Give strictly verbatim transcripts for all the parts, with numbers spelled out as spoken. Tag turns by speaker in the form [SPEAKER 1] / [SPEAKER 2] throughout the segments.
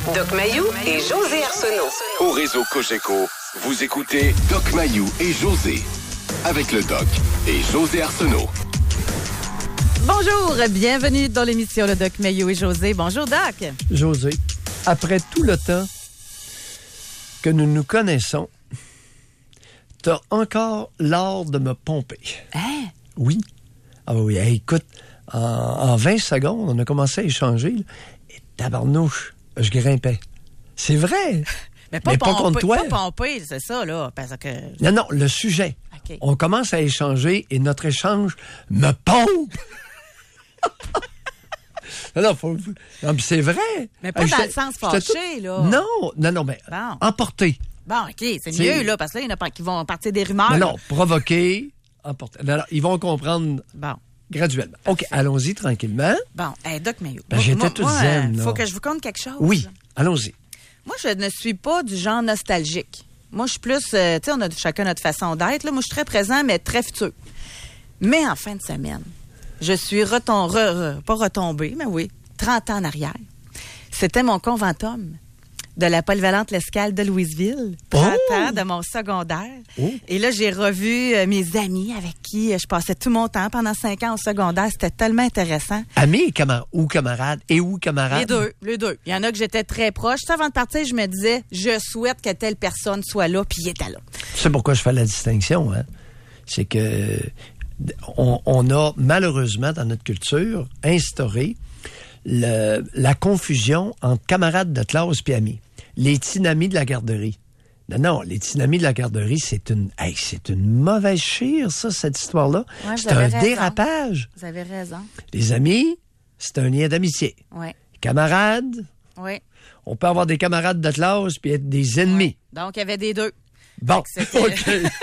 [SPEAKER 1] Doc Mayou et José Arsenault.
[SPEAKER 2] Au réseau Cogeco, vous écoutez Doc Mayou et José. Avec le Doc et José Arsenault.
[SPEAKER 3] Bonjour, bienvenue dans l'émission Le Doc Mayou et José. Bonjour, Doc.
[SPEAKER 4] José, après tout le temps que nous nous connaissons, t'as encore l'art de me pomper.
[SPEAKER 3] Hein?
[SPEAKER 4] Oui. Ah oui, hey, écoute, en, en vingt secondes, on a commencé à échanger, là, et tabarnouche, je grimpais. C'est vrai.
[SPEAKER 3] Mais pas,
[SPEAKER 4] Mais pas
[SPEAKER 3] pomper,
[SPEAKER 4] contre toi.
[SPEAKER 3] Pas pomper, c'est ça, là, parce que...
[SPEAKER 4] Non, non, le sujet.
[SPEAKER 3] Okay.
[SPEAKER 4] On commence à échanger et notre échange me pompe. non, non, faut, non, mais c'est vrai.
[SPEAKER 3] Mais pas
[SPEAKER 4] hey,
[SPEAKER 3] dans
[SPEAKER 4] j'étais-
[SPEAKER 3] le sens
[SPEAKER 4] j'étais
[SPEAKER 3] fâché,
[SPEAKER 4] tout-
[SPEAKER 3] là.
[SPEAKER 4] Non, non, non, mais
[SPEAKER 3] Bon.
[SPEAKER 4] emporté.
[SPEAKER 3] Bon, OK, c'est
[SPEAKER 4] C'est-
[SPEAKER 3] mieux, là, parce que là, il y en a pas qui vont partir des rumeurs.
[SPEAKER 4] Non, non, provoqué, emporté. Non, non, ils vont comprendre
[SPEAKER 3] Bon,
[SPEAKER 4] graduellement. OK, allons-y tranquillement.
[SPEAKER 3] bon, hey, Doc Mayou.
[SPEAKER 4] Ben,
[SPEAKER 3] Moi-
[SPEAKER 4] j'étais
[SPEAKER 3] moi-
[SPEAKER 4] toute
[SPEAKER 3] moi,
[SPEAKER 4] zen, là.
[SPEAKER 3] faut que je vous conte quelque chose.
[SPEAKER 4] Oui, allons-y.
[SPEAKER 3] Moi, je ne suis pas du genre nostalgique. Moi, je suis plus, euh, tu sais, on a chacun notre façon d'être. Là. Moi, je suis très présent, mais très futur. Mais en fin de semaine, je suis retom- re- re- pas retombée, mais oui, trente ans en arrière. C'était mon conventum de la polyvalente L'Escale de Louisville. trente
[SPEAKER 4] Oh!
[SPEAKER 3] ans de mon secondaire.
[SPEAKER 4] Oh!
[SPEAKER 3] Et là, j'ai revu euh, mes amis avec qui euh, je passais tout mon temps pendant cinq ans au secondaire. C'était tellement intéressant.
[SPEAKER 4] Amis et camar- ou camarades et ou camarades?
[SPEAKER 3] Les deux, les deux. Il y en a que j'étais très proche. Tu sais, avant de partir, je me disais, je souhaite que telle personne soit là, puis il était là.
[SPEAKER 4] Tu sais pourquoi je fais la distinction, hein? C'est que on, on a malheureusement dans notre culture instauré le- la confusion entre camarades de classe et amis. Les tinamis de la garderie. Non, non, les tinamis de la garderie, c'est une, hey, c'est une mauvaise chire, ça, cette histoire-là.
[SPEAKER 3] Ouais, vous
[SPEAKER 4] c'est un
[SPEAKER 3] avez raison.
[SPEAKER 4] dérapage.
[SPEAKER 3] Vous avez raison.
[SPEAKER 4] Les amis, c'est un lien d'amitié.
[SPEAKER 3] Oui,
[SPEAKER 4] Camarades,
[SPEAKER 3] oui.
[SPEAKER 4] on peut avoir des camarades de classe puis être des ennemis.
[SPEAKER 3] Donc, il y avait des deux.
[SPEAKER 4] Bon,
[SPEAKER 3] Fait que c'était-
[SPEAKER 4] OK.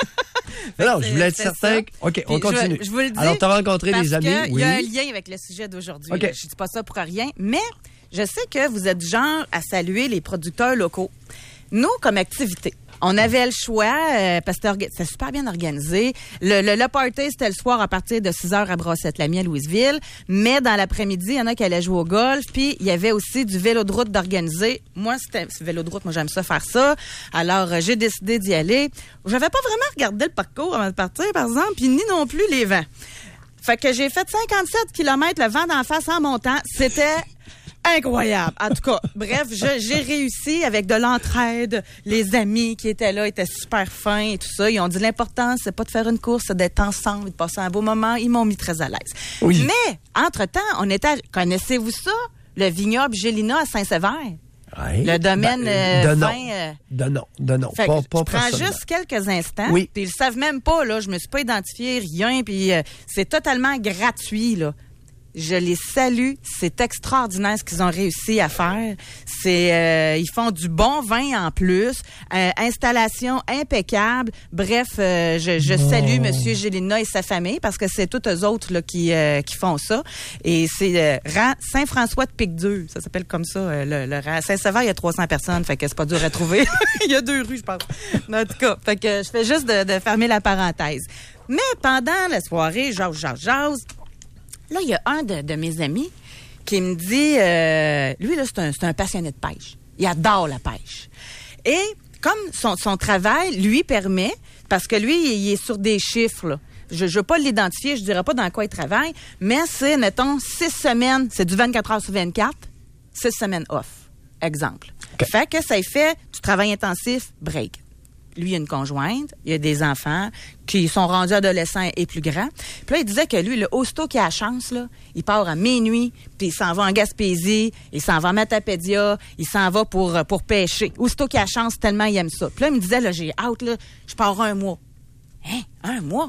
[SPEAKER 4] Non, je voulais être
[SPEAKER 3] C'est
[SPEAKER 4] certain.
[SPEAKER 3] ça.
[SPEAKER 4] que- OK,
[SPEAKER 3] Puis
[SPEAKER 4] on continue.
[SPEAKER 3] Je, je vous le dis.
[SPEAKER 4] Alors, tu as rencontré
[SPEAKER 3] parce
[SPEAKER 4] des amis,
[SPEAKER 3] que
[SPEAKER 4] oui.
[SPEAKER 3] Il y a un lien avec le sujet d'aujourd'hui.
[SPEAKER 4] OK.
[SPEAKER 3] Là. Je dis pas ça pour rien, mais je sais que vous êtes du genre à saluer les producteurs locaux. Nous, comme activité, on avait le choix, euh, parce que c'était orga- c'était super bien organisé. Le, le, le party, c'était le soir à partir de six heures à Brassette-Lamy à Louisville. Mais dans l'après-midi, il y en a qui allaient jouer au golf. Puis, il y avait aussi du vélo de route d'organiser. Moi, c'était ce vélo de route, moi, j'aime ça faire ça. Alors, euh, j'ai décidé d'y aller. J'avais pas vraiment regardé le parcours avant de partir, par exemple, puis ni non plus les vents. Fait que j'ai fait cinquante-sept kilomètres le vent d'en face en montant. C'était incroyable. En tout cas, bref, je- j'ai réussi avec de l'entraide. Les amis qui étaient là étaient super fins et tout ça. Ils ont dit l'important, c'est pas de faire une course, c'est d'être ensemble, de passer un beau moment. Ils m'ont mis très à l'aise.
[SPEAKER 4] Oui.
[SPEAKER 3] Mais, entre-temps, on était... à- Connaissez-vous ça? Le vignoble Gélina à Saint-Sévère?
[SPEAKER 4] Ouais.
[SPEAKER 3] Le domaine
[SPEAKER 4] Ben,
[SPEAKER 3] euh,
[SPEAKER 4] de non.
[SPEAKER 3] fin, euh,
[SPEAKER 4] De non, de non.
[SPEAKER 3] fait
[SPEAKER 4] Pas,
[SPEAKER 3] que
[SPEAKER 4] pas
[SPEAKER 3] je prends
[SPEAKER 4] personnellement.
[SPEAKER 3] juste quelques instants.
[SPEAKER 4] Oui.
[SPEAKER 3] Puis ils le savent même pas, là. Je me suis pas identifié, rien. Puis euh, c'est totalement gratuit, là. Je les salue. C'est extraordinaire ce qu'ils ont réussi à faire. C'est, euh, ils font du bon vin en plus. Euh, installation impeccable. Bref, euh, je, je
[SPEAKER 4] Oh.
[SPEAKER 3] salue Monsieur Gélina et sa famille parce que c'est tous eux autres là, qui, euh, qui font ça. Et c'est euh, rang Saint-François de Pic-deux. Ça s'appelle comme ça. euh, le, le rang. Saint-Sever, il y a trois cents personnes. Fait que c'est pas dur à trouver. Il y a deux rues, je pense. En tout cas, fait que je fais juste de, de fermer la parenthèse. Mais pendant la soirée, jase, jase, jase, là, il y a un de, de mes amis qui me dit, euh, lui, là, c'est un, c'est un passionné de pêche. Il adore la pêche. Et comme son, son travail lui permet, parce que lui, il, il est sur des chiffres, là. Je ne veux pas l'identifier, je dirais pas dans quoi il travaille, mais c'est, mettons, six semaines, c'est du vingt-quatre heures sur vingt-quatre, six semaines off, exemple.
[SPEAKER 4] Okay.
[SPEAKER 3] Fait que ça y fait du travail intensif, break. Lui, il a une conjointe, il y a des enfants qui sont rendus adolescents et plus grands. Puis là, il disait que lui, le aussitôt qu'il a la chance, là, il part à minuit, puis il s'en va en Gaspésie, il s'en va à Matapédia, il s'en va pour, pour pêcher. Aussitôt qu'il a la chance, tellement il aime ça. Puis là, il me disait, là, j'ai hâte, là, je pars un mois. Hein? Un mois?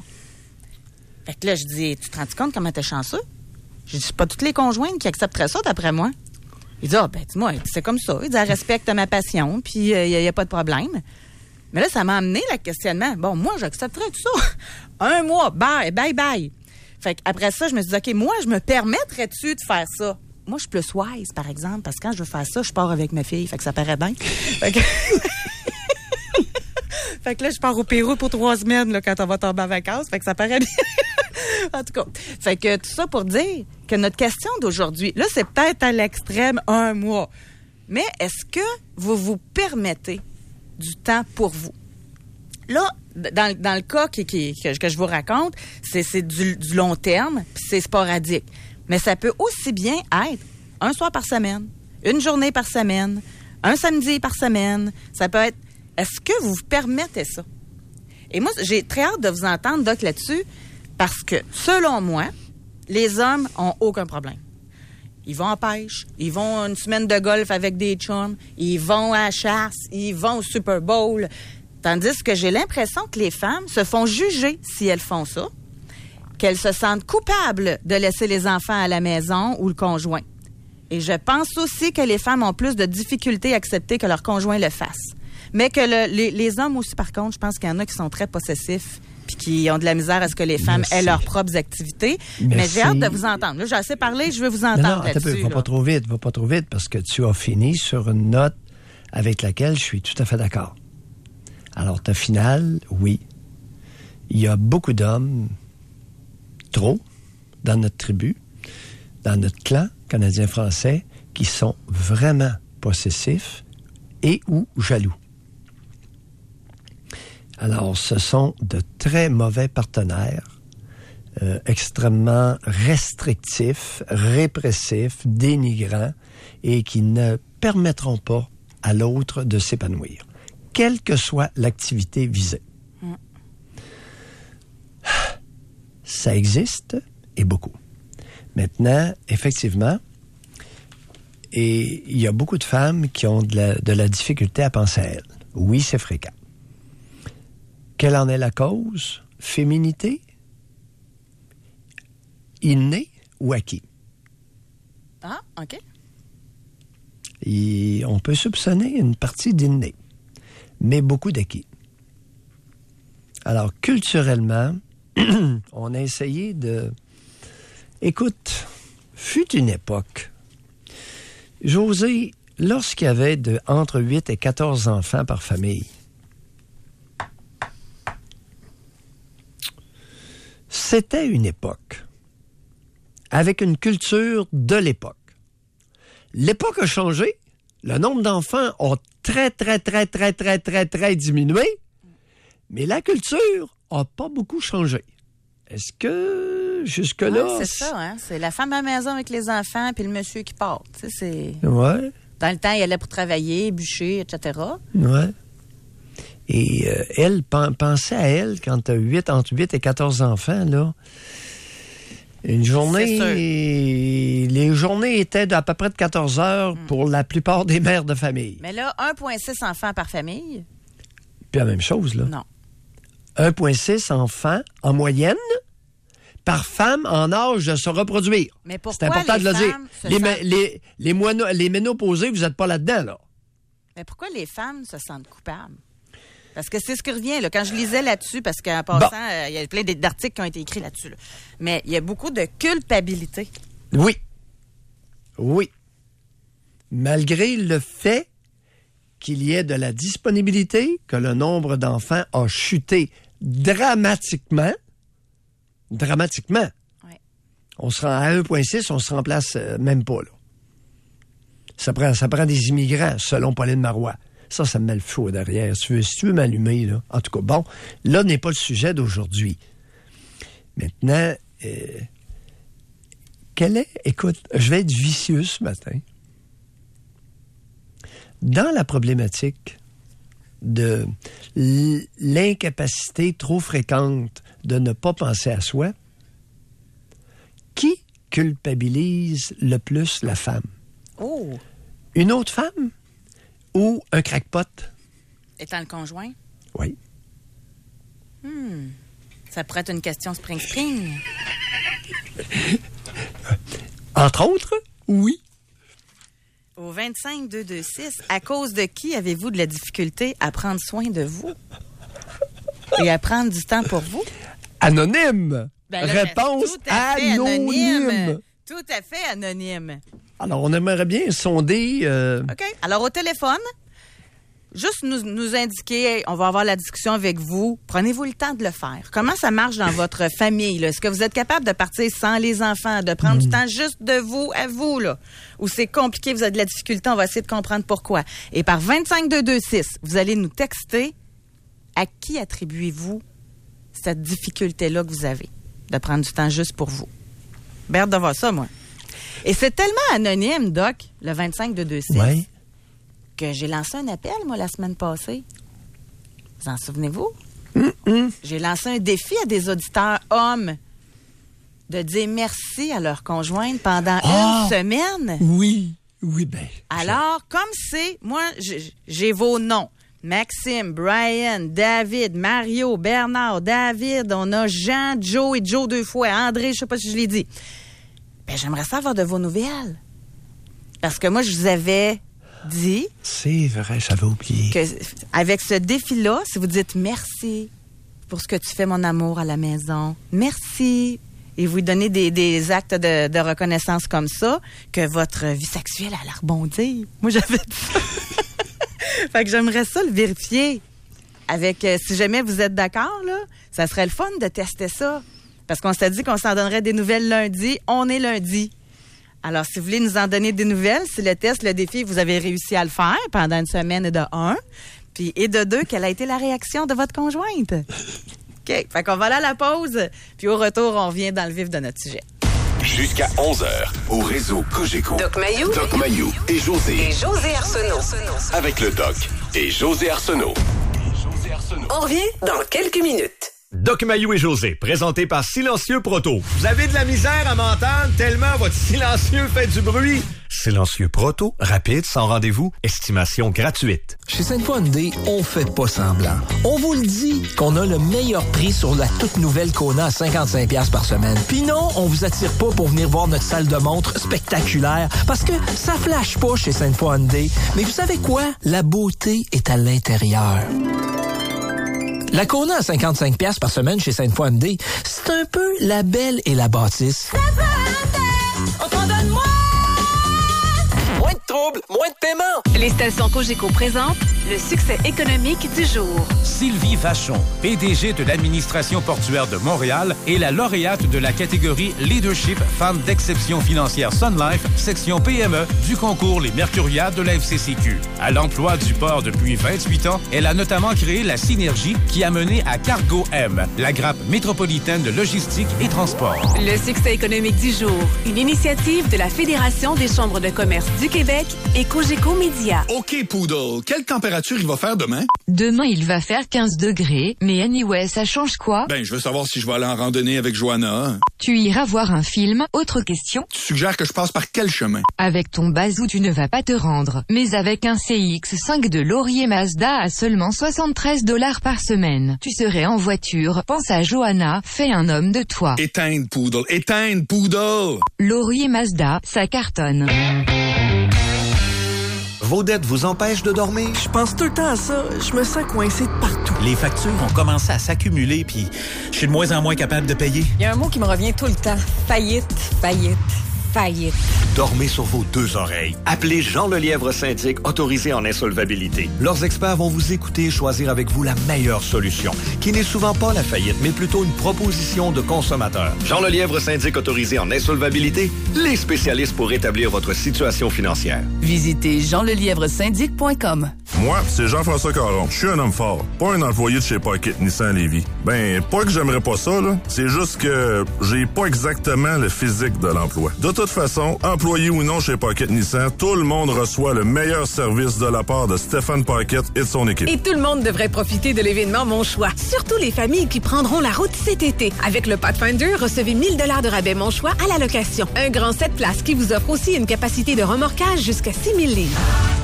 [SPEAKER 3] Fait que là, je dis, tu te rends compte comment t'es chanceux? Je dis, c'est pas toutes les conjointes qui accepteraient ça, d'après moi. Il dit, ah, ben, dis-moi, c'est comme ça. Il dit, elle respecte ma passion, puis il euh, n'y a, a pas de problème. Mais là, ça m'a amené le questionnement. Bon, moi, j'accepterais tout ça. Un mois, bye, bye, bye. Fait qu'après ça, je me suis dit, OK, moi, je me permettrais-tu de faire ça? Moi, je suis plus wise, par exemple, parce que quand je veux faire ça, je pars avec ma fille. Fait que ça paraît bien. Fait que... fait que là, je pars au Pérou pour trois semaines, là, quand on va tomber en vacances. Fait que ça paraît bien. En tout cas, fait que tout ça pour dire que notre question d'aujourd'hui, là, c'est peut-être à l'extrême un mois. Mais est-ce que vous vous permettez du temps pour vous? Là, dans, dans le cas qui, qui, que, que je vous raconte, c'est, c'est du, du long terme, puis c'est sporadique. Mais ça peut aussi bien être un soir par semaine, une journée par semaine, un samedi par semaine. Ça peut être... Est-ce que vous vous permettez ça? Et moi, j'ai très hâte de vous entendre, Doc, là-dessus, parce que, selon moi, les hommes ont aucun problème. Ils vont en pêche, ils vont une semaine de golf avec des chums, ils vont à la chasse, ils vont au Super Bowl. Tandis que j'ai l'impression que les femmes se font juger si elles font ça, qu'elles se sentent coupables de laisser les enfants à la maison ou le conjoint. Et je pense aussi que les femmes ont plus de difficultés à accepter que leur conjoint le fasse. Mais que le, les, les hommes aussi, par contre, je pense qu'il y en a qui sont très possessifs puis qui ont de la misère à ce que les femmes Merci. aient leurs propres activités. Merci. Mais j'ai hâte de vous entendre. Là, j'ai assez parlé, je veux vous entendre
[SPEAKER 4] non, non,
[SPEAKER 3] là-dessus.
[SPEAKER 4] Non, non, va pas trop vite, va pas trop vite, parce que tu as fini sur une note avec laquelle je suis tout à fait d'accord. Alors, ta finale, oui. Il y a beaucoup d'hommes, trop, dans notre tribu, dans notre clan canadien-français, qui sont vraiment possessifs et ou jaloux. Alors, ce sont de très mauvais partenaires, euh, extrêmement restrictifs, répressifs, dénigrants, et qui ne permettront pas à l'autre de s'épanouir, quelle que soit l'activité visée. Mm. Ça existe, et beaucoup. Maintenant, effectivement, et il y a beaucoup de femmes qui ont de la, de la difficulté à penser à elles. Oui, c'est fréquent. Quelle en est la cause? Féminité? Inné ou acquis?
[SPEAKER 3] Ah, OK.
[SPEAKER 4] Et on peut soupçonner une partie d'inné, mais beaucoup d'acquis. Alors, culturellement, on a essayé de... Écoute, fut une époque. José, lorsqu'il y avait de entre huit et quatorze enfants par famille, c'était une époque, avec une culture de l'époque. L'époque a changé, le nombre d'enfants a très, très, très, très, très, très, très diminué, mais la culture n'a pas beaucoup changé. Est-ce que, jusque-là...
[SPEAKER 3] Ouais, c'est ça, hein? C'est la femme à la maison avec les enfants, puis le monsieur qui part. Tu sais, c'est...
[SPEAKER 4] Ouais.
[SPEAKER 3] Dans le temps, il allait pour travailler, bûcher, et cetera.
[SPEAKER 4] Ouais. Et euh, elle, pen- pensait à elle, quand tu as huit, entre huit et quatorze enfants, là, une journée... Les journées étaient d'à peu près de quatorze heures mm. pour la plupart des mères de famille.
[SPEAKER 3] Mais là, un virgule six enfants par famille.
[SPEAKER 4] Puis la même chose, là.
[SPEAKER 3] Non.
[SPEAKER 4] un virgule six enfants en moyenne par femme en âge de se reproduire.
[SPEAKER 3] Mais pourquoi
[SPEAKER 4] c'est important
[SPEAKER 3] les
[SPEAKER 4] de le dire. Les,
[SPEAKER 3] sentent...
[SPEAKER 4] les, les, moino, les ménopausés, vous n'êtes pas là-dedans, là.
[SPEAKER 3] Mais pourquoi les femmes se sentent coupables? Parce que c'est ce qui revient, là. Quand je lisais là-dessus, parce qu'en passant, il bon. euh, y a plein d'articles qui ont été écrits là-dessus, là. Mais il y a beaucoup de culpabilité.
[SPEAKER 4] Oui. Oui. Malgré le fait qu'il y ait de la disponibilité, que le nombre d'enfants a chuté dramatiquement, dramatiquement.
[SPEAKER 3] Ouais.
[SPEAKER 4] On se rend à un virgule six, on se remplace euh, même pas, là. Ça prend, ça prend des immigrants, selon Pauline Marois. Ça, ça me met le feu derrière. Si tu veux, si tu veux m'allumer, là. En tout cas, bon, là n'est pas le sujet d'aujourd'hui. Maintenant, euh, quel est... Écoute, je vais être vicieux ce matin. Dans la problématique de l'incapacité trop fréquente de ne pas penser à soi, qui culpabilise le plus la femme?
[SPEAKER 3] Oh!
[SPEAKER 4] Une autre femme ou un crackpot?
[SPEAKER 3] Étant le conjoint?
[SPEAKER 4] Oui.
[SPEAKER 3] Hmm. Ça pourrait être une question spring-spring.
[SPEAKER 4] Entre autres, oui.
[SPEAKER 3] Au vingt-cinq deux deux six, à cause de qui avez-vous de la difficulté à prendre soin de vous et à prendre du temps pour vous?
[SPEAKER 4] Anonyme.
[SPEAKER 3] Ben là,
[SPEAKER 4] Réponse
[SPEAKER 3] tout à fait
[SPEAKER 4] anonyme.
[SPEAKER 3] anonyme. Tout à fait anonyme.
[SPEAKER 4] Alors, on aimerait bien sonder... Euh...
[SPEAKER 3] OK. Alors, au téléphone, juste nous, nous indiquer, on va avoir la discussion avec vous. Prenez-vous le temps de le faire. Comment ça marche dans votre famille, là? Est-ce que vous êtes capable de partir sans les enfants, de prendre mmh. du temps juste de vous à vous, là? Ou c'est compliqué, vous avez de la difficulté, on va essayer de comprendre pourquoi. Et par vingt-cinq deux deux six, vous allez nous texter à qui attribuez-vous cette difficulté-là que vous avez de prendre du temps juste pour vous. Bien hâte de voir ça, moi. Et c'est tellement anonyme, Doc, le vingt-cinq deux deux six, oui. que j'ai lancé un appel, moi, la semaine passée. Vous en souvenez-vous? Mm-mm. J'ai lancé un défi à des auditeurs hommes de dire merci à leur conjointe pendant oh, une semaine.
[SPEAKER 4] Oui, oui, bien.
[SPEAKER 3] Alors, je... comme c'est, moi, j'ai, j'ai vos noms. Maxime, Brian, David, Mario, Bernard, David, on a Jean, Joe et Joe deux fois, André, je sais pas si je l'ai dit. Ben, j'aimerais savoir de vos nouvelles. Parce que moi, je vous avais dit...
[SPEAKER 4] C'est vrai, j'avais oublié.
[SPEAKER 3] Que, avec ce défi-là, si vous dites merci pour ce que tu fais, mon amour, à la maison, merci, et vous lui donnez des, des actes de, de reconnaissance comme ça, que votre vie sexuelle allait rebondir. Moi, j'avais dit ça. Fait que j'aimerais ça le vérifier. Avec, euh, si jamais vous êtes d'accord, là, ça serait le fun de tester ça. Parce qu'on s'est dit qu'on s'en donnerait des nouvelles lundi. On est lundi. Alors, si vous voulez nous en donner des nouvelles, si le test, le défi, vous avez réussi à le faire pendant une semaine de un, puis et de deux, quelle a été la réaction de votre conjointe? OK. Fait qu'on va aller à la pause, puis au retour, on revient dans le vif de notre sujet.
[SPEAKER 2] Jusqu'à onze heures, au réseau Cogeco.
[SPEAKER 1] Doc Mayou.
[SPEAKER 2] Doc Mayou et José.
[SPEAKER 1] Et José Arsenault.
[SPEAKER 2] Avec le Doc et José Arsenault.
[SPEAKER 1] On revient dans quelques minutes.
[SPEAKER 5] Doc Mayou et José, présenté par Silencieux Proto. Vous avez de la misère à m'entendre tellement votre silencieux fait du bruit? Silencieux Proto, rapide, sans rendez-vous, estimation gratuite.
[SPEAKER 6] Chez Sainte-Foy Hyundai, on fait pas semblant. On vous le dit qu'on a le meilleur prix sur la toute nouvelle Kona à cinquante-cinq dollars par semaine. Puis non, on vous attire pas pour venir voir notre salle de montre spectaculaire, parce que ça flash pas chez Sainte-Foy Hyundai. Mais vous savez quoi? La beauté est à l'intérieur. La Kona à cinquante-cinq dollars par semaine chez Sainte-Foy Hyundai, c'est un peu la belle et la bâtisse.
[SPEAKER 1] On t'en donne moins!
[SPEAKER 6] Moins de troubles, moins de paiement.
[SPEAKER 7] Les stations Cogeco présentent le succès économique du jour.
[SPEAKER 8] Sylvie Vachon, P D G de l'administration portuaire de Montréal et la lauréate de la catégorie Leadership Femme d'exception financière Sun Life, section P M E du concours Les Mercuriades de la F C C Q. À l'emploi du port depuis vingt-huit ans, elle a notamment créé la synergie qui a mené à Cargo M, la grappe métropolitaine de logistique et transport.
[SPEAKER 7] Le succès économique du jour, une initiative de la Fédération des chambres de commerce du Québec et Cogeco Média.
[SPEAKER 9] OK, Poodle, quelle température il va faire demain?
[SPEAKER 10] Demain, il va faire quinze degrés, mais anyway, ça change quoi?
[SPEAKER 9] Ben, je veux savoir si je vais aller en randonnée avec Joanna.
[SPEAKER 10] Tu iras voir un film. Autre question?
[SPEAKER 9] Tu suggères que je passe par quel chemin?
[SPEAKER 10] Avec ton bazou, tu ne vas pas te rendre. Mais avec un C X cinq de Laurier Mazda à seulement soixante-treize dollars par semaine. Tu serais en voiture. Pense à Joanna. Fais un homme de toi.
[SPEAKER 9] Éteindre, Poodle. Éteindre, Poodle.
[SPEAKER 10] Laurier Mazda, ça cartonne.
[SPEAKER 5] Vos dettes vous empêchent de dormir?
[SPEAKER 6] Je pense tout le temps à ça. Je me sens coincé de partout.
[SPEAKER 11] Les factures ont commencé à s'accumuler, puis je suis de moins en moins capable de payer.
[SPEAKER 12] Il y a un mot qui me revient tout le temps. Faillite, faillite, faillite.
[SPEAKER 5] Dormez sur vos deux oreilles. Appelez Jean Lelièvre Syndic, autorisé en insolvabilité. Leurs experts vont vous écouter et choisir avec vous la meilleure solution, qui n'est souvent pas la faillite, mais plutôt une proposition de consommateur. Jean Lelièvre Syndic, autorisé en insolvabilité, les spécialistes pour rétablir votre situation financière.
[SPEAKER 12] Visitez jean lelièvre syndic point com.
[SPEAKER 13] Moi, c'est Jean-François Caron. Je suis un homme fort, pas un employé de chez Pocket Nissan Lévis. Ben, pas que j'aimerais pas ça, là. C'est juste que j'ai pas exactement le physique de l'emploi. De toute façon, employé ou non chez Pocket Nissan, tout le monde reçoit le meilleur service de la part de Stéphane Pocket et de son équipe.
[SPEAKER 14] Et tout le monde devrait profiter de l'événement Mon Choix. Surtout les familles qui prendront la route cet été. Avec le Pathfinder, recevez mille dollars de rabais Mon Choix à la location. Un grand sept places qui vous offre aussi une capacité de remorquage jusqu'à six mille livres.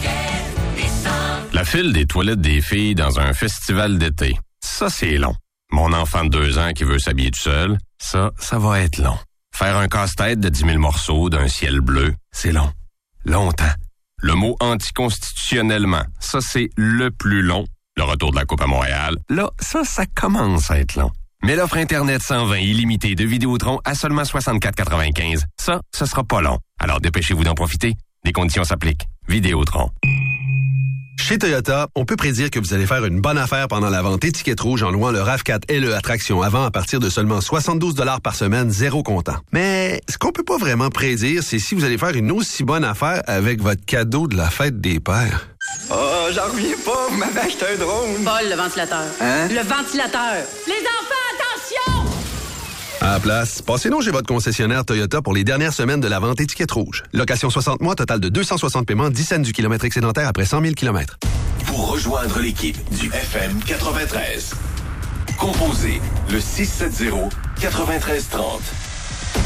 [SPEAKER 15] La file des toilettes des filles dans un festival d'été. Ça, c'est long. Mon enfant de deux ans qui veut s'habiller tout seul, ça, ça va être long. Faire un casse-tête de dix mille morceaux d'un ciel bleu, c'est long. Longtemps. Le mot anticonstitutionnellement, ça, c'est le plus long. Le retour de la Coupe à Montréal, là, ça, ça commence à être long. Mais l'offre Internet cent vingt illimitée de Vidéotron à seulement soixante-quatre quatre-vingt-quinze, ça, ce sera pas long. Alors dépêchez-vous d'en profiter. Des conditions s'appliquent. Vidéotron.
[SPEAKER 16] Chez Toyota, on peut prédire que vous allez faire une bonne affaire pendant la vente étiquette rouge en louant le RAV quatre L E Attraction avant à partir de seulement soixante-douze dollars par semaine, zéro comptant. Mais ce qu'on peut pas vraiment prédire, c'est si vous allez faire une aussi bonne affaire avec votre cadeau de la fête des pères.
[SPEAKER 17] Oh, j'en reviens pas, vous m'avez acheté un drone.
[SPEAKER 18] Paul, le ventilateur.
[SPEAKER 17] Hein?
[SPEAKER 18] Le ventilateur. Les enfants, attention!
[SPEAKER 16] À la place, passez-nous chez votre concessionnaire Toyota pour les dernières semaines de la vente étiquette rouge. Location soixante mois, total de deux cent soixante paiements, dix cents du kilomètre excédentaire après cent mille kilomètres.
[SPEAKER 2] Pour rejoindre l'équipe du F M quatre-vingt-treize, composez le six sept zéro, neuf trois trois zéro.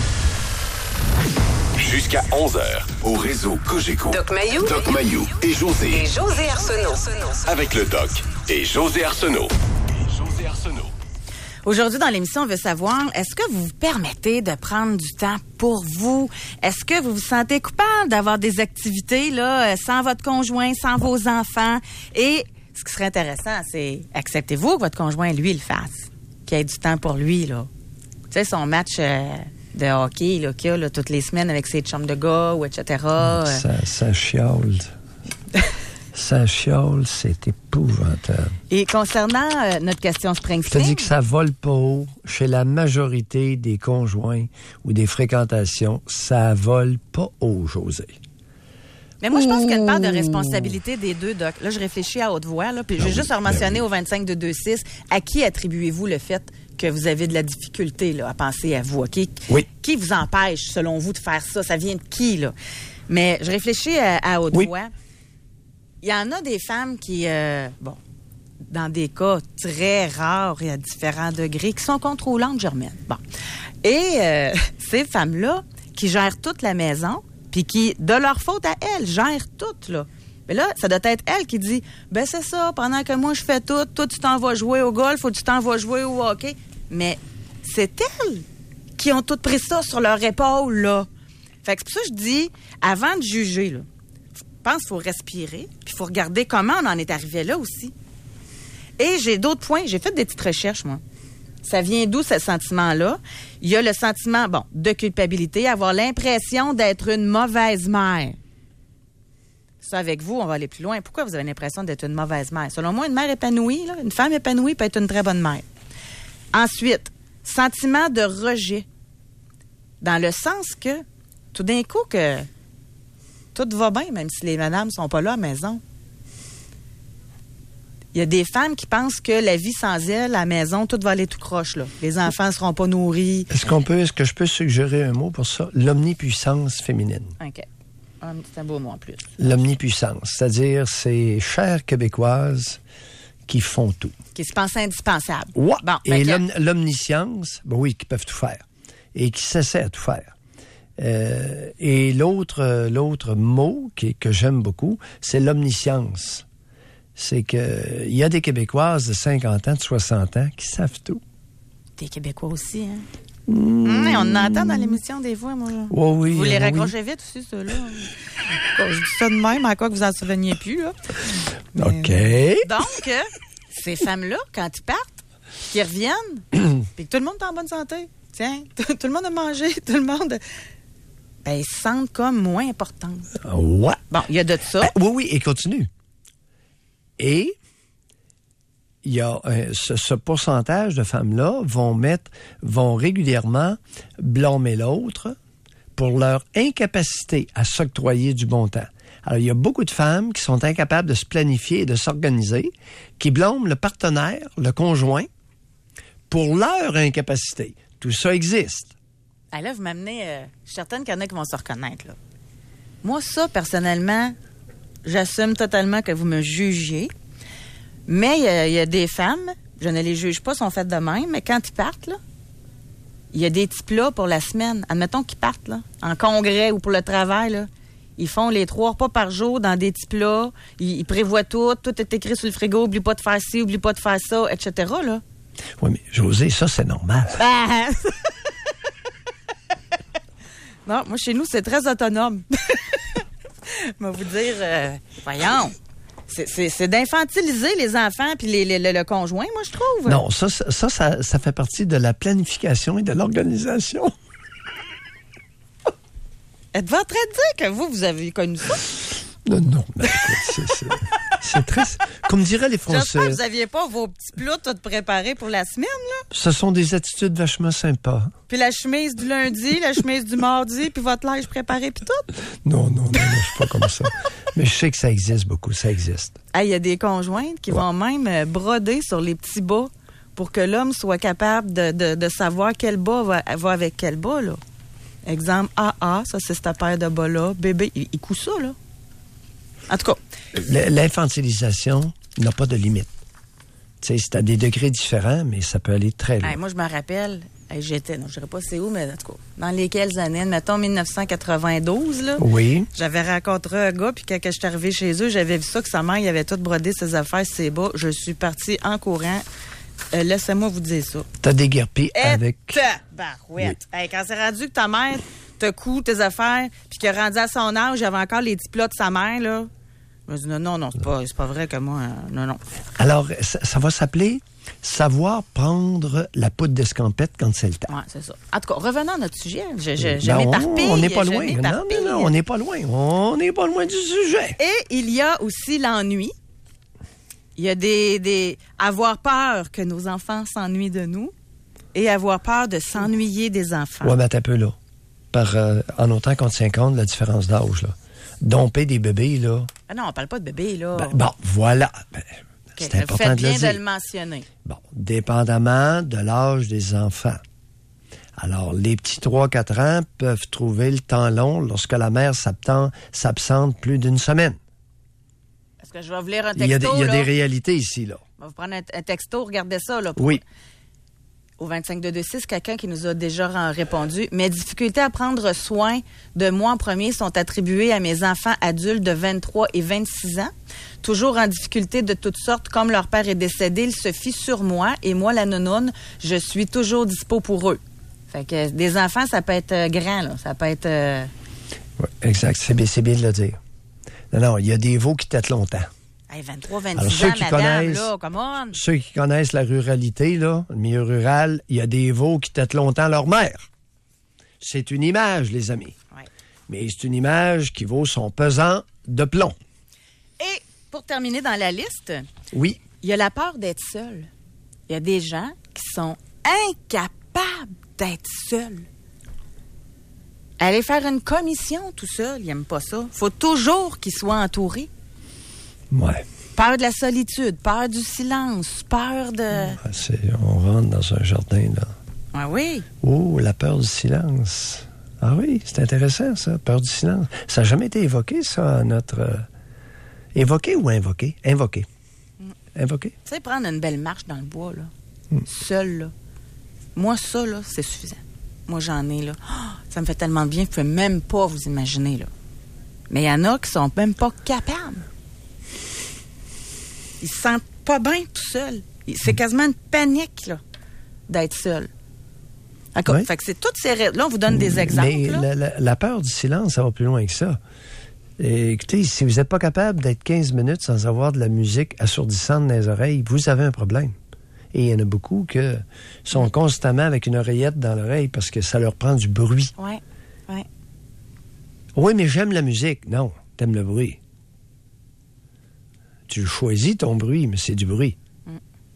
[SPEAKER 2] Jusqu'à onze heures, au réseau Cogeco.
[SPEAKER 1] Doc Mayou.
[SPEAKER 2] Doc Mayou et José.
[SPEAKER 1] Et José Arsenault.
[SPEAKER 2] Avec le Doc et José Arsenault. José Arsenault.
[SPEAKER 3] Aujourd'hui, dans l'émission, on veut savoir, est-ce que vous vous permettez de prendre du temps pour vous? Est-ce que vous vous sentez coupable d'avoir des activités là sans votre conjoint, sans vos enfants? Et ce qui serait intéressant, c'est acceptez-vous que votre conjoint, lui, le fasse? Qu'il ait du temps pour lui, là. Tu sais, son match euh, de hockey là, qu'il a là, toutes les semaines avec ses chums de gars, ou et cetera.
[SPEAKER 4] Ça, ça chiale. Ça chiale, c'est épouvantable.
[SPEAKER 3] Et concernant euh, notre question Springsteen...
[SPEAKER 4] Je te dis que ça vole pas haut. Chez la majorité des conjoints ou des fréquentations, ça vole pas haut, José.
[SPEAKER 3] Mais moi, je pense qu'il y a une part de responsabilité des deux, Doc. Là, je réfléchis à haute voix, là, puis je vais juste mentionner au vingt-cinq de deux six, à qui attribuez-vous le fait que vous avez de la difficulté là, à penser à vous, OK?
[SPEAKER 4] Oui.
[SPEAKER 3] Qui vous empêche, selon vous, de faire ça? Ça vient de qui, là? Mais je réfléchis à, à haute
[SPEAKER 4] oui.
[SPEAKER 3] voix. Il y en a des femmes qui, euh, bon, dans des cas très rares et à différents degrés, qui sont contrôlantes, Germaine. Bon. Et euh, ces femmes-là, qui gèrent toute la maison, puis qui, de leur faute à elles, gèrent tout, là. Mais là, ça doit être elle qui dit, ben c'est ça, pendant que moi je fais tout, toi tu t'en vas jouer au golf ou tu t'en vas jouer au hockey. Mais c'est elles qui ont toutes pris ça sur leur épaule, là. Fait que c'est pour ça que je dis, avant de juger, là, je pense qu'il faut respirer, puis il faut regarder comment on en est arrivé là aussi. Et j'ai d'autres points. J'ai fait des petites recherches, moi. Ça vient d'où, ce sentiment-là? Il y a le sentiment, bon, de culpabilité, avoir l'impression d'être une mauvaise mère. Ça, avec vous, on va aller plus loin. Pourquoi vous avez l'impression d'être une mauvaise mère? Selon moi, une mère épanouie, là, une femme épanouie peut être une très bonne mère. Ensuite, sentiment de rejet. Dans le sens que, tout d'un coup, que tout va bien, même si les madames sont pas là à la maison. Il y a des femmes qui pensent que la vie sans elles, à la maison, tout va aller tout croche, là. Les enfants ne seront pas nourris.
[SPEAKER 4] Est-ce qu'on peut, est-ce que je peux suggérer un mot pour ça? L'omnipuissance féminine.
[SPEAKER 3] OK. C'est un beau mot en plus.
[SPEAKER 4] L'omnipuissance, c'est-à-dire ces chères Québécoises qui font tout.
[SPEAKER 3] Qui se pensent indispensables.
[SPEAKER 4] Ouais.
[SPEAKER 3] Bon,
[SPEAKER 4] et
[SPEAKER 3] que...
[SPEAKER 4] l'om- l'omniscience, ben oui, qui peuvent tout faire. Et qui s'essaient à tout faire. Euh, et l'autre, l'autre mot qui, que j'aime beaucoup, c'est l'omniscience. C'est que il y a des Québécoises de cinquante ans, de soixante ans qui savent tout.
[SPEAKER 3] Des Québécois aussi, hein?
[SPEAKER 4] Mmh.
[SPEAKER 3] Mmh, on en entend dans l'émission des fois, moi.
[SPEAKER 4] Oh oui,
[SPEAKER 3] vous les
[SPEAKER 4] oh
[SPEAKER 3] raccrochez
[SPEAKER 4] oui.
[SPEAKER 3] vite aussi, ceux-là. Je dis ça de même, à quoi que vous en souveniez plus, là. Mais,
[SPEAKER 4] OK.
[SPEAKER 3] donc, euh, ces femmes-là, quand ils partent, qu'ils reviennent, puis que tout le monde est en bonne santé, tiens, tout, tout le monde a mangé, tout le monde... Ben, ils se sentent comme moins importantes.
[SPEAKER 4] Ouais.
[SPEAKER 3] Bon, il y a de ça.
[SPEAKER 4] Ben, oui, oui, et continue. Et il y a euh, ce, ce pourcentage de femmes-là vont mettre, vont régulièrement blâmer l'autre pour leur incapacité à s'octroyer du bon temps. Alors, il y a beaucoup de femmes qui sont incapables de se planifier et de s'organiser, qui blâment le partenaire, le conjoint, pour leur incapacité. Tout ça existe.
[SPEAKER 3] Ah là, vous m'amenez... Euh, je suis certaine qu'il y en a qui vont se reconnaître, là. Moi, ça, personnellement, j'assume totalement que vous me jugiez. Mais il y, y a des femmes, je ne les juge pas, sont faites de même, mais quand ils partent, là, il y a des petits plats pour la semaine. Admettons qu'ils partent, là, en congrès ou pour le travail, là. Ils font les trois repas par jour dans des petits plats. Ils, ils prévoient tout. Tout est écrit sur le frigo. Oublie pas de faire ci, oublie pas de faire ça, et cetera, là.
[SPEAKER 4] Oui, mais José, ça, c'est normal.
[SPEAKER 3] Ben... Non, moi, chez nous, c'est très autonome. Je vais vous dire, euh, voyons, c'est, c'est, c'est d'infantiliser les enfants puis les, les, le, le conjoint, moi, je trouve.
[SPEAKER 4] Non, ça, ça, ça, ça fait partie de la planification et de l'organisation.
[SPEAKER 3] Êtes-vous en train de dire que vous, vous avez connu ça?
[SPEAKER 4] Non, non, mais écoute, c'est, c'est, c'est très... Comme diraient les Français...
[SPEAKER 3] J'espère que vous n'aviez pas vos petits plats tout préparés pour la semaine, là.
[SPEAKER 4] Ce sont des attitudes vachement sympas.
[SPEAKER 3] Puis la chemise du lundi, la chemise du mardi, puis votre linge préparé, puis tout.
[SPEAKER 4] Non, non, non, non, je suis pas comme ça. Mais je sais que ça existe beaucoup, ça existe.
[SPEAKER 3] Il hey, y a des conjointes qui ouais. vont même euh, broder sur les petits bas pour que l'homme soit capable de, de, de savoir quel bas va, va avec quel bas, là. Exemple, A A, ça, c'est cette paire de bas-là. Bébé, il, il coud ça, là. En tout cas.
[SPEAKER 4] L'infantilisation n'a pas de limite. Tu sais, c'est à des degrés différents, mais ça peut aller très loin.
[SPEAKER 3] Hey, moi, je me rappelle, hey, j'étais, non, je ne dirais pas c'est où, mais en tout cas, dans lesquelles années, mettons dix-neuf cent quatre-vingt-douze, là.
[SPEAKER 4] Oui.
[SPEAKER 3] J'avais rencontré un gars, puis quand je suis arrivée chez eux, j'avais vu ça, que sa mère, il avait tout brodé ses affaires, ses bas. Je suis partie en courant. Euh, laissez-moi vous dire ça.
[SPEAKER 4] T'as déguerpi avec...
[SPEAKER 3] Barouette. Oui. Hey, quand c'est rendu que ta mère te coud tes affaires, puis qu'elle est rendue à son âge, j'avais encore les petits plats de sa mère, là. Je me dis non, non, non, c'est pas, c'est pas vrai que moi, euh, non, non.
[SPEAKER 4] Alors, ça, ça va s'appeler savoir prendre la poudre d'escampette quand c'est le temps.
[SPEAKER 3] Oui, c'est ça. En tout cas, revenons à notre sujet. Je, je, je
[SPEAKER 4] ben
[SPEAKER 3] m'éparpille.
[SPEAKER 4] On n'est pas loin. Non, non, non, on n'est pas loin. On n'est pas loin du sujet.
[SPEAKER 3] Et il y a aussi l'ennui. Il y a des, des... avoir peur que nos enfants s'ennuient de nous et avoir peur de s'ennuyer des enfants.
[SPEAKER 4] Oui, mais attends un peu, là. Par, euh, en autant qu'on tient compte de la différence d'âge, là. Domper des bébés, là.
[SPEAKER 3] Ah non, on parle pas de bébés, là.
[SPEAKER 4] Ben, bon, voilà. Ben,
[SPEAKER 3] okay,
[SPEAKER 4] c'est important de le dire.
[SPEAKER 3] Faites bien de le mentionner.
[SPEAKER 4] Bon, dépendamment de l'âge des enfants. Alors, les petits trois quatre ans peuvent trouver le temps long lorsque la mère s'absente plus d'une semaine.
[SPEAKER 3] Est-ce que je vais vous lire un texto,
[SPEAKER 4] Il y a, des, il y a
[SPEAKER 3] là?
[SPEAKER 4] des réalités ici, là.
[SPEAKER 3] On va vous prendre un, un texto, regardez ça, là. Pour...
[SPEAKER 4] Oui.
[SPEAKER 3] Au vingt-cinq deux deux six, quelqu'un qui nous a déjà répondu. Mes difficultés à prendre soin de moi en premier sont attribuées à mes enfants adultes de vingt-trois et vingt-six ans. Toujours en difficulté de toutes sortes, comme leur père est décédé, ils se fient sur moi et moi, la nounoune, je suis toujours dispo pour eux. Fait que des enfants, ça peut être grand, là. Ça peut être... Euh...
[SPEAKER 4] Oui, exact. C'est bien, c'est bien de le dire. Non, non, il y a des veaux qui têtent longtemps.
[SPEAKER 3] Hey, vingt-trois, vingt-six ans, madame, là, come on.
[SPEAKER 4] Ceux qui connaissent la ruralité, là, le milieu rural, il y a des veaux qui têtent longtemps leur mère. C'est une image, les amis.
[SPEAKER 3] Ouais.
[SPEAKER 4] Mais c'est une image qui vaut son pesant de plomb.
[SPEAKER 3] Et pour terminer dans la liste,
[SPEAKER 4] oui,
[SPEAKER 3] il y a la peur d'être seul. Il y a des gens qui sont incapables d'être seuls. Aller faire une commission tout seul, ils n'aiment pas ça. Il faut toujours qu'ils soient entourés.
[SPEAKER 4] Ouais.
[SPEAKER 3] Peur de la solitude, peur du silence, peur de...
[SPEAKER 4] C'est, on rentre dans un jardin, là.
[SPEAKER 3] Ah oui?
[SPEAKER 4] Oh, la peur du silence. Ah oui, c'est intéressant, ça, peur du silence. Ça n'a jamais été évoqué, ça, à notre... Euh... Évoqué ou invoqué? Invoqué. Mm. Invoqué?
[SPEAKER 3] Tu sais, prendre une belle marche dans le bois, là. Mm. Seul, là. Moi, ça, là, c'est suffisant. Moi, j'en ai, là. Oh, ça me fait tellement de bien, je ne peux même pas vous imaginer, là. Mais il y en a qui sont même pas capables. Ils se sentent pas bien tout seuls. C'est quasiment une panique, là, d'être seul. D'accord. Oui. Fait que c'est toutes ces... Là, on vous donne des exemples.
[SPEAKER 4] Mais la, la, la peur du silence, ça va plus loin que ça. Et écoutez, si vous n'êtes pas capable d'être quinze minutes sans avoir de la musique assourdissante dans les oreilles, vous avez un problème. Et il y en a beaucoup qui sont constamment avec une oreillette dans l'oreille parce que ça leur prend du bruit.
[SPEAKER 3] Oui, oui.
[SPEAKER 4] Oui, mais j'aime la musique. Non, t'aimes le bruit. Tu choisis ton bruit, mais c'est du bruit. Mm.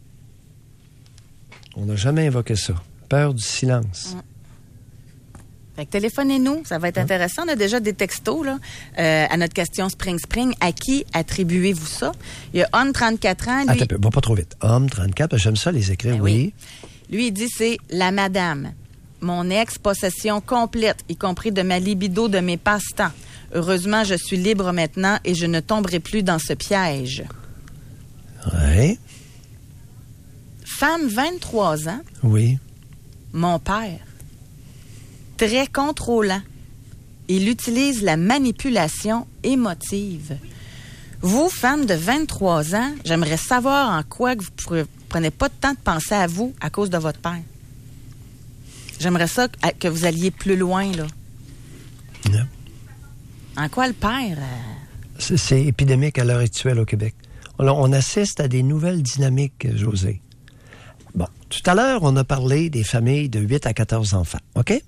[SPEAKER 4] On n'a jamais invoqué ça. Peur du silence.
[SPEAKER 3] Mm. Fait que téléphonez-nous, ça va être intéressant. On a déjà des textos là, euh, à notre question Spring Spring. À qui attribuez-vous ça? Il y a Homme, trente-quatre ans. Lui...
[SPEAKER 4] Attends un peu, va pas trop vite. Homme, trente-quatre, j'aime ça les écrire, ben oui.
[SPEAKER 3] oui. Lui, il dit c'est la madame. Mon ex, possession complète, y compris de ma libido, de mes passe-temps. Heureusement, je suis libre maintenant et je ne tomberai plus dans ce piège.
[SPEAKER 4] Oui.
[SPEAKER 3] Femme, vingt-trois ans.
[SPEAKER 4] Oui.
[SPEAKER 3] Mon père. Très contrôlant. Il utilise la manipulation émotive. Vous, femme de vingt-trois ans, j'aimerais savoir en quoi que vous ne prenez pas de temps de penser à vous à cause de votre père. J'aimerais ça que vous alliez plus loin, là.
[SPEAKER 4] Non.
[SPEAKER 3] En quoi le père... Euh...
[SPEAKER 4] C'est, c'est épidémique à l'heure actuelle au Québec. On, on assiste à des nouvelles dynamiques, José. Bon, tout à l'heure, on a parlé des familles de huit à quatorze enfants, OK?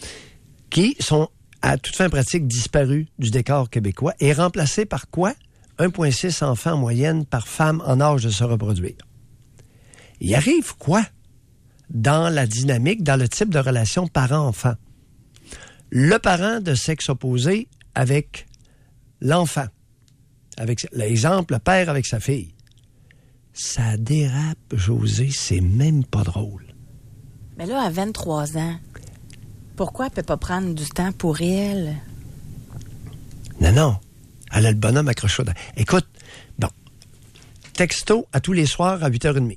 [SPEAKER 4] Qui sont, à toute fin pratique, disparus du décor québécois et remplacés par quoi? un virgule six enfants en moyenne par femme en âge de se reproduire. Il arrive quoi dans la dynamique, dans le type de relation parent-enfant? Le parent de sexe opposé avec l'enfant. Avec l'exemple, le père avec sa fille. Ça dérape, José, c'est même pas drôle.
[SPEAKER 3] Mais là, à vingt-trois ans, pourquoi elle peut pas prendre du temps pour elle?
[SPEAKER 4] Non, non. Elle a le bonhomme accroché. Écoute, bon, texto à tous les soirs à huit heures trente.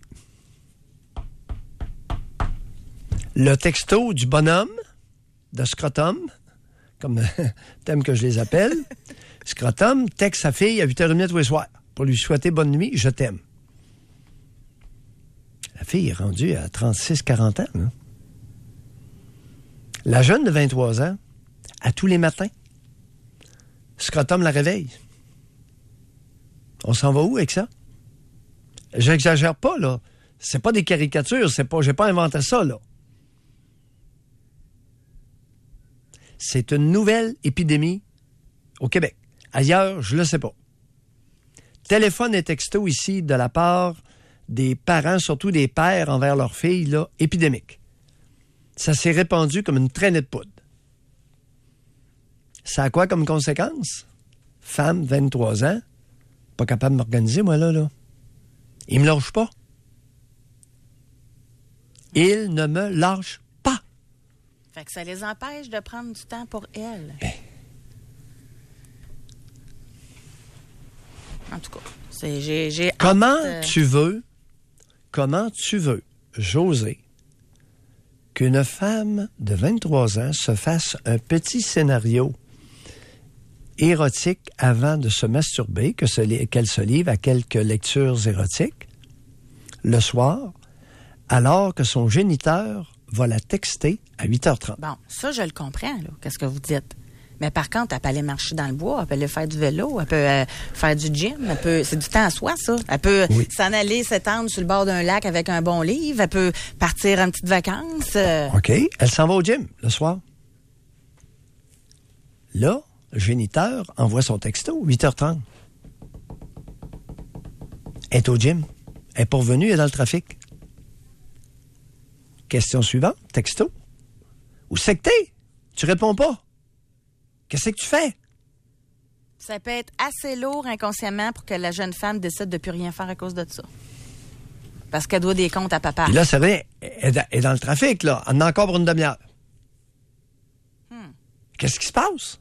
[SPEAKER 4] Le texto du bonhomme, de scrotum, comme thème que je les appelle, scrotum, texte sa fille à huit heures trente tous les soirs pour lui souhaiter bonne nuit, je t'aime. La fille est rendue à trente-six quarante ans. Là. La jeune de vingt-trois ans, à tous les matins, scrotum la réveille. On s'en va où avec ça? J'exagère pas, là. C'est pas des caricatures, c'est pas, j'ai pas inventé ça, là. C'est une nouvelle épidémie au Québec. Ailleurs, je le sais pas. Téléphone et texto ici de la part des parents, surtout des pères envers leurs filles, là, épidémique. Ça s'est répandu comme une traînée de poudre. Ça a quoi comme conséquence? Femme, vingt-trois ans, pas capable de m'organiser, moi, là, là. Il me lâche pas. Il ne me lâche pas.
[SPEAKER 3] Fait que ça les empêche de prendre du temps pour elle.
[SPEAKER 4] Ben.
[SPEAKER 3] En tout cas, c'est, j'ai, j'ai
[SPEAKER 4] Comment
[SPEAKER 3] hâte, euh...
[SPEAKER 4] tu veux, comment tu veux, José, qu'une femme de vingt-trois ans se fasse un petit scénario érotique avant de se masturber, que ce, qu'elle se livre à quelques lectures érotiques le soir, alors que son géniteur va la texter à huit heures trente.
[SPEAKER 3] Bon, ça, je le comprends, là, qu'est-ce que vous dites. Mais par contre, elle peut aller marcher dans le bois, elle peut aller faire du vélo, elle peut euh, faire du gym, elle peut, c'est du temps à soi, ça. Elle peut oui. s'en aller s'étendre sur le bord d'un lac avec un bon livre, elle peut partir en petites vacances. Euh...
[SPEAKER 4] OK, elle s'en va au gym le soir. Là, le géniteur envoie son texto, huit heures trente. Elle est au gym. Elle est pas revenue, elle est dans le trafic. Question suivante, texto. Où c'est que t'es? Tu réponds pas. Qu'est-ce que tu fais?
[SPEAKER 3] Ça peut être assez lourd inconsciemment pour que la jeune femme décide de plus rien faire à cause de ça. Parce qu'elle doit des comptes à papa.
[SPEAKER 4] Et là, c'est vrai, elle est dans le trafic, là. Elle en a encore pour une demi-heure. Hmm. Qu'est-ce qui se passe?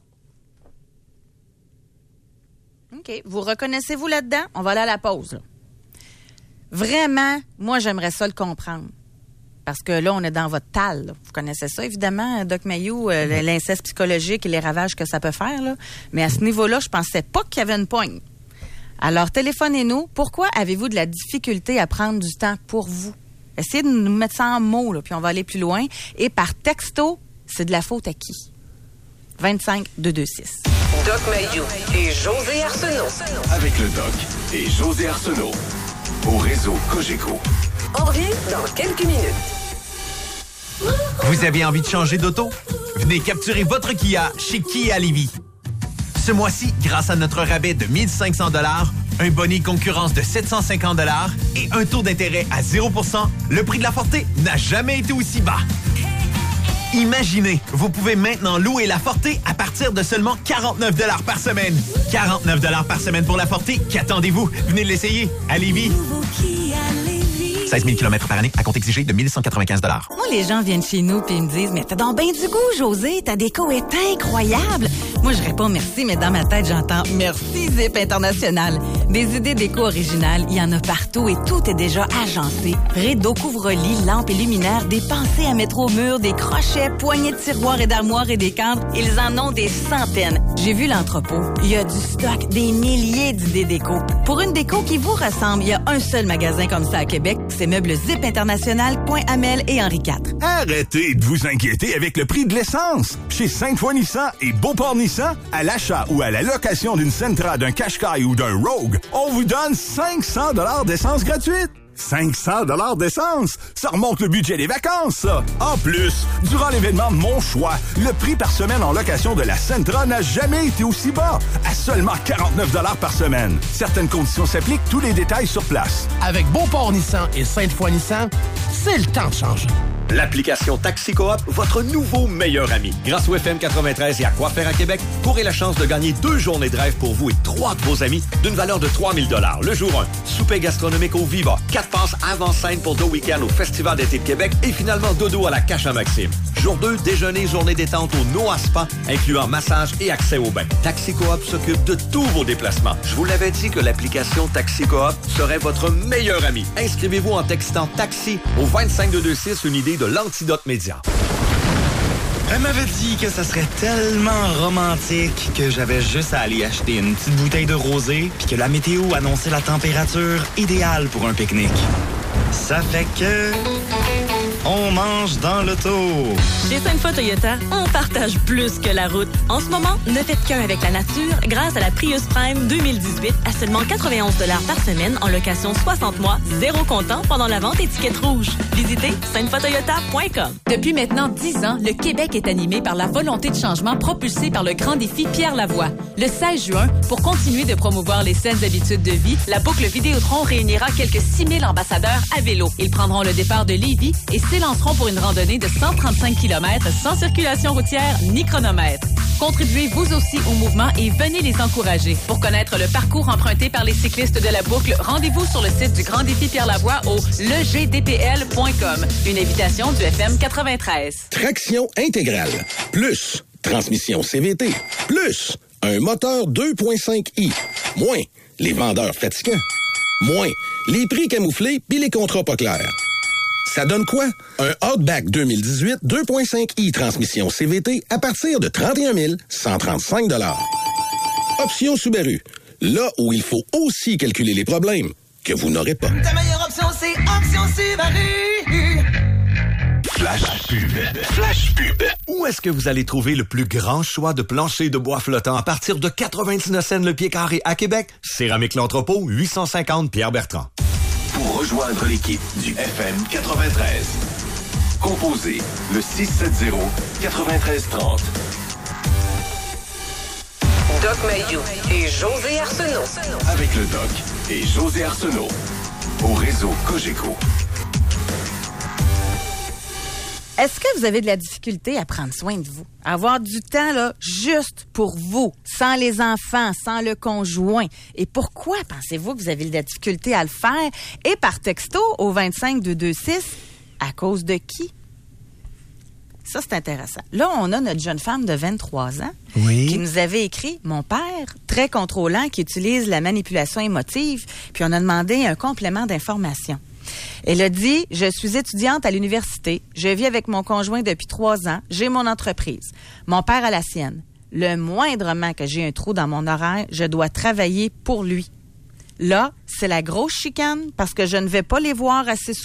[SPEAKER 3] OK. Vous reconnaissez-vous là-dedans? On va aller à la pause, là. Vraiment, moi, j'aimerais ça le comprendre. Parce que là, on est dans votre tal. Là. Vous connaissez ça, évidemment, Doc Mayou, euh, mm-hmm. l'inceste psychologique et les ravages que ça peut faire. Là. Mais à ce niveau-là, je pensais pas qu'il y avait une poigne. Alors, téléphonez-nous. Pourquoi avez-vous de la difficulté à prendre du temps pour vous? Essayez de nous mettre ça en mots, là, puis on va aller plus loin. Et par texto, c'est de la faute à qui? vingt-cinq deux deux six.
[SPEAKER 1] Doc Mayou et José Arsenault.
[SPEAKER 2] Avec le Doc et José Arsenault. Au réseau Cogeco.
[SPEAKER 1] On revient dans quelques minutes.
[SPEAKER 11] Vous avez envie de changer d'auto? Venez capturer votre Kia chez Kia Lévis. Ce mois-ci, grâce à notre rabais de mille cinq cents dollars, un bonnet concurrence de sept cent cinquante dollars et un taux d'intérêt à zéro pour cent, le prix de la Forte n'a jamais été aussi bas. Imaginez, vous pouvez maintenant louer la Forte à partir de seulement quarante-neuf dollars par semaine. quarante-neuf dollars par semaine pour la Forte. Qu'attendez-vous? Venez l'essayer à Lévis. seize mille kilomètres par année, à compte exigé de mille cent quatre-vingt-quinze dollars.
[SPEAKER 3] Moi, les gens viennent chez nous et ils me disent « Mais t'as donc bien du goût, José, ta déco est incroyable! » Moi, je réponds merci, mais dans ma tête, j'entends « Merci, Zip International! » Des idées déco originales, il y en a partout et tout est déjà agencé. Rideaux, couvre-lits, lampes et luminaires, des pensées à mettre au mur, des crochets, poignées de tiroirs et d'armoires et des cadres. Ils en ont des centaines. J'ai vu l'entrepôt. Il y a du stock, des milliers d'idées déco. Pour une déco qui vous ressemble, il y a un seul magasin comme ça à Québec. C'est meubles zip international point amel et Henri quatre.
[SPEAKER 19] Arrêtez de vous inquiéter avec le prix de l'essence. Chez cinq fois Nissan et Beauport Nissan, à l'achat ou à la location d'une Sentra, d'un Qashqai ou d'un Rogue, on vous donne cinq cents dollars d'essence gratuite. cinq cents dollars d'essence! Ça remonte le budget des vacances, ça! En plus, durant l'événement Mon Choix, le prix par semaine en location de la Sentra n'a jamais été aussi bas, à seulement quarante-neuf dollars par semaine. Certaines conditions s'appliquent, tous les détails sur place.
[SPEAKER 20] Avec Beauport Nissan et Sainte-Foy Nissan, c'est le temps de changer.
[SPEAKER 5] L'application Taxi Coop, votre nouveau meilleur ami. Grâce au F M quatre-vingt-treize et à Quoi faire à Québec, vous aurez la chance de gagner deux journées de rêve pour vous et trois de vos amis d'une valeur de trois mille dollars. Le jour un, souper gastronomique au Viva, quatre passes avant-scène pour deux week-ends au Festival d'été de Québec et finalement dodo à la Cache à Maxime. Jour deux, déjeuner, journée détente au Noah Spa, incluant massage et accès au bain. Taxi Coop s'occupe de tous vos déplacements. Je vous l'avais dit que l'application Taxi Coop serait votre meilleur ami. Inscrivez-vous en textant Taxi au vingt-cinq deux deux six, une idée de l'Antidote Média.
[SPEAKER 21] Elle m'avait dit que ça serait tellement romantique que j'avais juste à aller acheter une petite bouteille de rosé puis que la météo annonçait la température idéale pour un pique-nique. Ça fait que... on mange dans l'auto.
[SPEAKER 22] Chez Sainte-Foy Toyota, on partage plus que la route. En ce moment, ne faites qu'un avec la nature grâce à la Prius Prime deux mille dix-huit à seulement quatre-vingt-onze dollars par semaine en location soixante mois, zéro comptant pendant la vente étiquette rouge. Visitez sainte foy toyota point com.
[SPEAKER 23] Depuis maintenant dix ans, le Québec est animé par la volonté de changement propulsée par le grand défi Pierre Lavoie. Le seize juin, pour continuer de promouvoir les saines habitudes de vie, la boucle Vidéotron réunira quelques six mille ambassadeurs à vélo. Ils prendront le départ de Lévis et s'élanceront pour une randonnée de cent trente-cinq kilomètres sans circulation routière ni chronomètre. Contribuez vous aussi au mouvement et venez les encourager. Pour connaître le parcours emprunté par les cyclistes de la boucle, rendez-vous sur le site du Grand Défi Pierre Lavoie au le g d p l point com. Une invitation du F M quatre-vingt-treize.
[SPEAKER 24] Traction intégrale. Plus. Transmission C V T. Plus. Un moteur deux virgule cinq i. Moins. Les vendeurs fatigants. Moins. Les prix camouflés puis les contrats pas clairs. Ça donne quoi? Un Outback deux mille dix-huit deux virgule cinq i transmission C V T à partir de trente et un mille cent trente-cinq dollars. Option Subaru. Là où il faut aussi calculer les problèmes que vous n'aurez pas.
[SPEAKER 25] Ta meilleure option, c'est Option Subaru.
[SPEAKER 5] Flash pub. Flash pub. Où est-ce que vous allez trouver le plus grand choix de planchers de bois flottants à partir de quatre-vingt-dix-neuf cents le pied carré à Québec? Céramique L'Entrepôt, huit cent cinquante Pierre-Bertrand.
[SPEAKER 2] Pour rejoindre l'équipe du F M quatre-vingt-treize, composez le six sept zéro quatre-vingt-treize trente.
[SPEAKER 1] Doc Mayou et José Arsenault.
[SPEAKER 2] Avec le Doc et José Arsenault. Au réseau Cogeco.
[SPEAKER 3] Est-ce que vous avez de la difficulté à prendre soin de vous? À avoir du temps, là, juste pour vous, sans les enfants, sans le conjoint? Et pourquoi pensez-vous que vous avez de la difficulté à le faire? Et par texto au vingt-cinq deux deux six, à cause de qui? Ça, c'est intéressant. Là, on a notre jeune femme de vingt-trois ans
[SPEAKER 4] oui.
[SPEAKER 3] qui nous avait écrit « Mon père, très contrôlant, qui utilise la manipulation émotive. » Puis on a demandé un complément d'information. Elle a dit « Je suis étudiante à l'université. Je vis avec mon conjoint depuis trois ans. J'ai mon entreprise. Mon père a la sienne. Le moindrement que j'ai un trou dans mon horaire, je dois travailler pour lui. Là, c'est la grosse chicane parce que je ne vais pas les voir assez souvent. »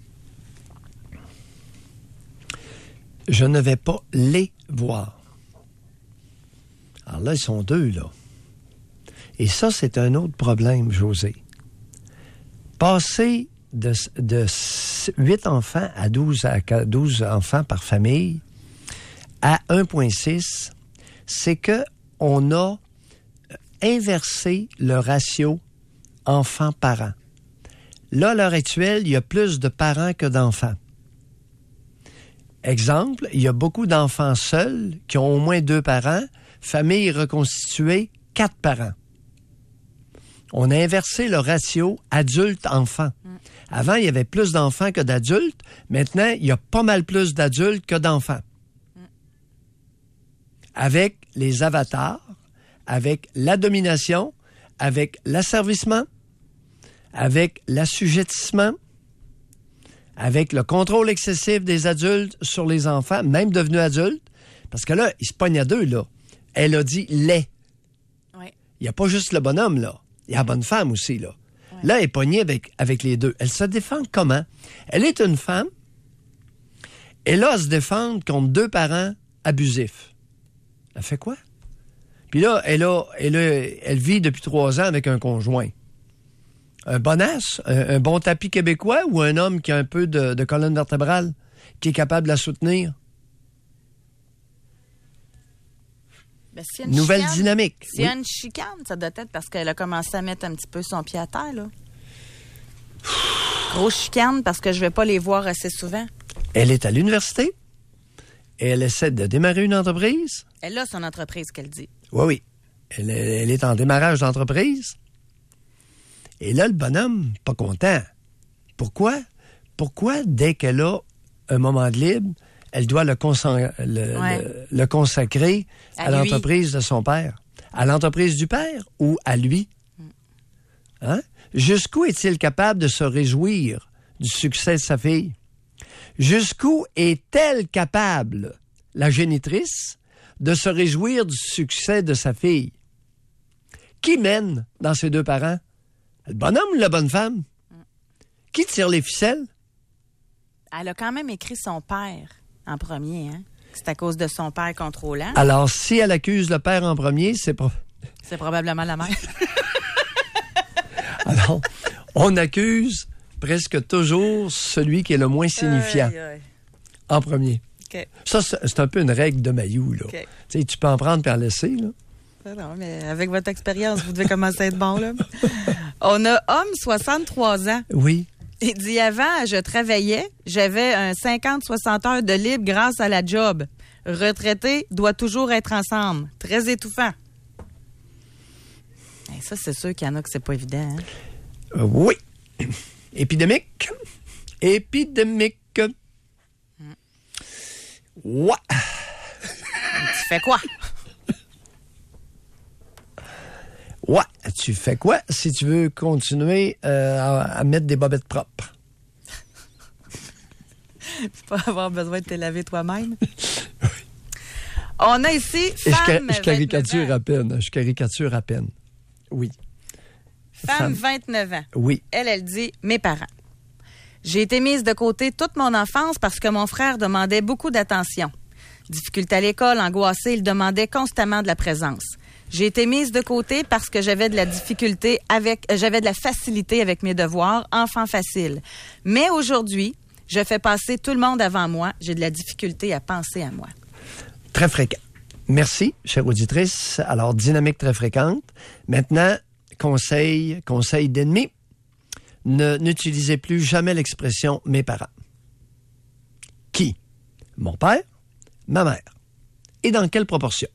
[SPEAKER 4] Je ne vais pas les voir. Alors là, ils sont deux, là. Et ça, c'est un autre problème, José. Passer de, de huit enfants à douze, à douze enfants par famille à un virgule six, c'est que on a inversé le ratio enfants-parents. Là, à l'heure actuelle, il y a plus de parents que d'enfants. Exemple, il y a beaucoup d'enfants seuls qui ont au moins deux parents, famille reconstituée, quatre parents. On a inversé le ratio adulte-enfant. Mm. Avant, il y avait plus d'enfants que d'adultes. Maintenant, il y a pas mal plus d'adultes que d'enfants. Mm. Avec les avatars, avec la domination, avec l'asservissement, avec l'assujettissement, avec le contrôle excessif des adultes sur les enfants, même devenus adultes, parce que là, ils se pognent à deux, là. Elle a dit « les ».
[SPEAKER 3] Ouais.
[SPEAKER 4] Il n'y a pas juste le bonhomme, là. Il y a la bonne femme aussi, là. Ouais. Là, elle est pognée avec, avec les deux. Elle se défend comment? Elle est une femme. Elle a à se défendre contre deux parents abusifs. Elle fait quoi? Puis là, elle, a, elle, a, elle vit depuis trois ans avec un conjoint. Un bonasse, un, un bon tapis québécois ou un homme qui a un peu de, de colonne vertébrale, qui est capable de la soutenir?
[SPEAKER 3] Ben, s'il y a une
[SPEAKER 4] Nouvelle
[SPEAKER 3] chicane,
[SPEAKER 4] dynamique.
[SPEAKER 3] S'il y a
[SPEAKER 4] Oui.
[SPEAKER 3] une chicane, ça doit être parce qu'elle a commencé à mettre un petit peu son pied à terre, là. Grosse chicane parce que je vais pas les voir assez souvent.
[SPEAKER 4] Elle est à l'université. Et elle essaie de démarrer une entreprise.
[SPEAKER 3] Elle a son entreprise qu'elle dit.
[SPEAKER 4] Oui, oui. Elle, est- elle est en démarrage d'entreprise. Et là, le bonhomme, pas content. Pourquoi? Pourquoi, dès qu'elle a un moment de libre, elle doit le, consan- le,
[SPEAKER 3] Ouais.
[SPEAKER 4] le- le consacrer à,
[SPEAKER 3] À lui.
[SPEAKER 4] l'entreprise de son père? À l'entreprise du père ou à lui? Hein? Jusqu'où est-il capable de se réjouir du succès de sa fille? Jusqu'où est-elle capable, la génitrice, de se réjouir du succès de sa fille? Qui mène dans ses deux parents? Le bonhomme ou la bonne femme? Qui tire les ficelles?
[SPEAKER 3] Elle a quand même écrit son père en premier, hein? C'est à cause de son père contrôlant.
[SPEAKER 4] Alors, si elle accuse le père en premier, c'est pas...
[SPEAKER 3] C'est probablement la mère.
[SPEAKER 4] Alors, on accuse presque toujours celui qui est le moins signifiant
[SPEAKER 3] Aïe, aïe.
[SPEAKER 4] en premier.
[SPEAKER 3] OK.
[SPEAKER 4] Ça, c'est c'est un peu une règle de Mailloux, là.
[SPEAKER 3] OK.
[SPEAKER 4] Tu sais, tu peux en prendre et en laisser, là.
[SPEAKER 3] Ah non, mais avec votre expérience, vous devez commencer à être bon, là. On a homme, soixante-trois ans.
[SPEAKER 4] Oui.
[SPEAKER 3] Il dit avant, je travaillais, j'avais un cinquante à soixante heures de libre grâce à la job. Retraité doit toujours être ensemble. Très étouffant. Et ça, c'est sûr qu'il y en a que c'est pas évident. Hein?
[SPEAKER 4] Euh, oui. Épidémique. Épidémique. Ouais.
[SPEAKER 3] Tu fais quoi?
[SPEAKER 4] Ouais. Tu fais quoi si tu veux continuer euh, à, à mettre des bobettes propres?
[SPEAKER 3] Pas avoir besoin de te laver toi-même. On a ici
[SPEAKER 4] Et je,
[SPEAKER 3] femme.
[SPEAKER 4] ca- je caricature
[SPEAKER 3] vingt-neuf ans.
[SPEAKER 4] à peine. Je caricature à peine. Oui.
[SPEAKER 3] Femme,
[SPEAKER 4] Femme.
[SPEAKER 3] vingt-neuf ans.
[SPEAKER 4] Oui.
[SPEAKER 3] Elle, elle dit mes parents. J'ai été mise de côté toute mon enfance parce que mon frère demandait beaucoup d'attention. Difficulté à l'école, angoissé, il demandait constamment de la présence. J'ai été mise de côté parce que j'avais de la difficulté avec, euh, j'avais de la facilité avec mes devoirs, enfant facile. Mais aujourd'hui, je fais passer tout le monde avant moi. J'ai de la difficulté à penser à moi.
[SPEAKER 4] Très fréquent. Merci, chère auditrice. Alors, dynamique très fréquente. Maintenant, conseil, conseil d'ennemi. Ne, n'utilisez plus jamais l'expression « mes parents ». Qui? Mon père, ma mère. Et dans quelle proportion?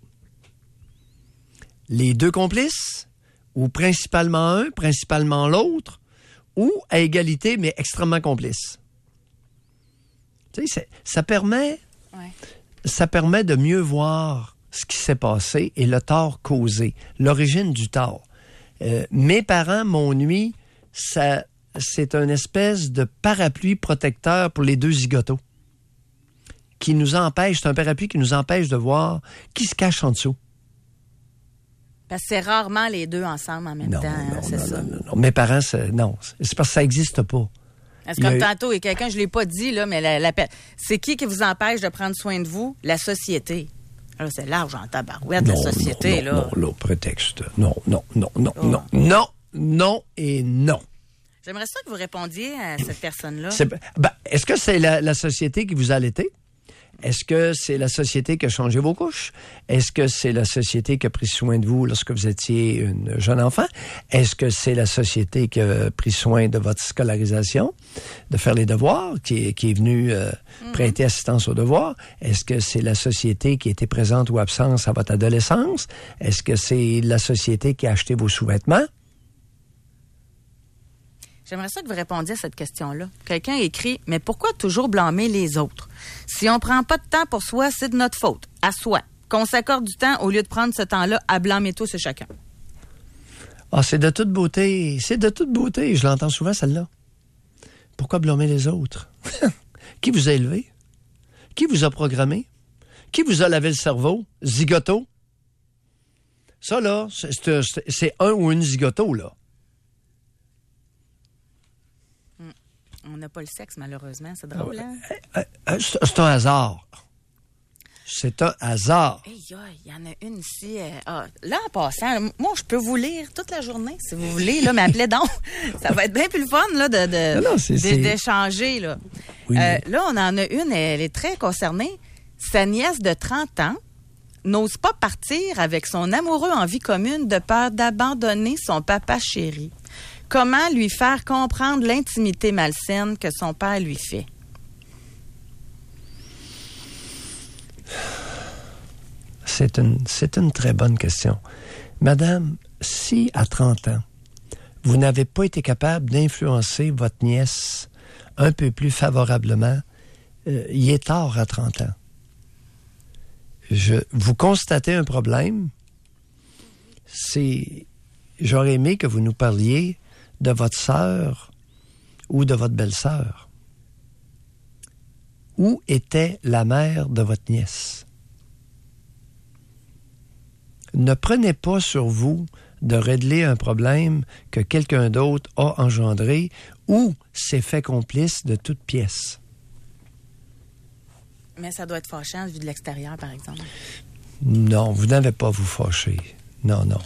[SPEAKER 4] Les deux complices? Ou principalement un, principalement l'autre? Ou à égalité, mais extrêmement complices? Tu sais, c'est- ça permet...
[SPEAKER 3] Ouais.
[SPEAKER 4] ça permet de mieux voir ce qui s'est passé et le tort causé, l'origine du tort. Euh, mes parents m'ont nui, ça, c'est une espèce de parapluie protecteur pour les deux zigotos qui nous empêche, c'est un parapluie qui nous empêche de voir qui se cache en dessous.
[SPEAKER 3] Parce que c'est rarement les deux ensemble en même
[SPEAKER 4] Non,
[SPEAKER 3] temps, hein,
[SPEAKER 4] non,
[SPEAKER 3] c'est
[SPEAKER 4] non,
[SPEAKER 3] ça.
[SPEAKER 4] non, non, non. Mes parents, c'est, non, c'est parce que ça n'existe pas.
[SPEAKER 3] Parce
[SPEAKER 4] Il
[SPEAKER 3] que
[SPEAKER 4] y
[SPEAKER 3] comme
[SPEAKER 4] a-
[SPEAKER 3] tantôt, il y a quelqu'un, je ne l'ai pas dit, là, mais la, la pe- c'est qui qui vous empêche de prendre soin de vous? La société. Là, c'est large en tabarouette, la société,
[SPEAKER 4] non,
[SPEAKER 3] là.
[SPEAKER 4] non, non, prétexte. Non, non, non, non, non, non, non et non.
[SPEAKER 3] J'aimerais ça que vous répondiez à cette personne-là.
[SPEAKER 4] C'est- ben, est-ce que c'est la, la société qui vous a allaité? Est-ce que c'est la société qui a changé vos couches? Est-ce que c'est la société qui a pris soin de vous lorsque vous étiez une jeune enfant? Est-ce que c'est la société qui a pris soin de votre scolarisation, de faire les devoirs, qui est, qui est venue euh,
[SPEAKER 3] Mm-hmm.
[SPEAKER 4] prêter assistance aux devoirs? Est-ce que c'est la société qui était présente ou absente à votre adolescence? Est-ce que c'est la société qui a acheté vos sous-vêtements?
[SPEAKER 3] J'aimerais ça que vous répondiez à cette question-là. Quelqu'un écrit, mais pourquoi toujours blâmer les autres? Si on prend pas de temps pour soi, c'est de notre faute, à soi. Qu'on s'accorde du temps au lieu de prendre ce temps-là à blâmer tous et chacun.
[SPEAKER 4] Ah, c'est de toute beauté. C'est de toute beauté. Je l'entends souvent, celle-là. Pourquoi blâmer les autres? Qui vous a élevé? Qui vous a programmé? Qui vous a lavé le cerveau? Zigoto? Ça, là, c'est, c'est, c'est un ou une zigoto, là.
[SPEAKER 3] On n'a pas le sexe, malheureusement. C'est drôle, hein?
[SPEAKER 4] Euh, euh, C'est, c'est un hasard. C'est un hasard.
[SPEAKER 3] Hey, il y en a une ici. Euh, ah, là, en passant, moi, je peux vous lire toute la journée, si vous voulez. Là, mais appelez donc. Ça va être bien plus le fun là, de, de,
[SPEAKER 4] non, non, c'est,
[SPEAKER 3] de,
[SPEAKER 4] c'est...
[SPEAKER 3] d'échanger. Là.
[SPEAKER 4] Oui,
[SPEAKER 3] euh,
[SPEAKER 4] mais...
[SPEAKER 3] là, on en a une, elle est très concernée. Sa nièce de trente ans n'ose pas partir avec son amoureux en vie commune de peur d'abandonner son papa chéri. Comment lui faire comprendre l'intimité malsaine que son père lui fait?
[SPEAKER 4] C'est une, c'est une très bonne question. Madame, si à trente ans, vous n'avez pas été capable d'influencer votre nièce un peu plus favorablement, euh, il est tard à trente ans. Je, vous constatez un problème, c'est... J'aurais aimé que vous nous parliez de votre sœur ou de votre belle-sœur. Où était la mère de votre nièce? Ne prenez pas sur vous de régler un problème que quelqu'un d'autre a engendré ou s'est fait complice de toute pièce.
[SPEAKER 3] Mais ça doit être fâchant vu de l'extérieur, par exemple.
[SPEAKER 4] Non, vous n'avez pas à vous fâcher. Non, non.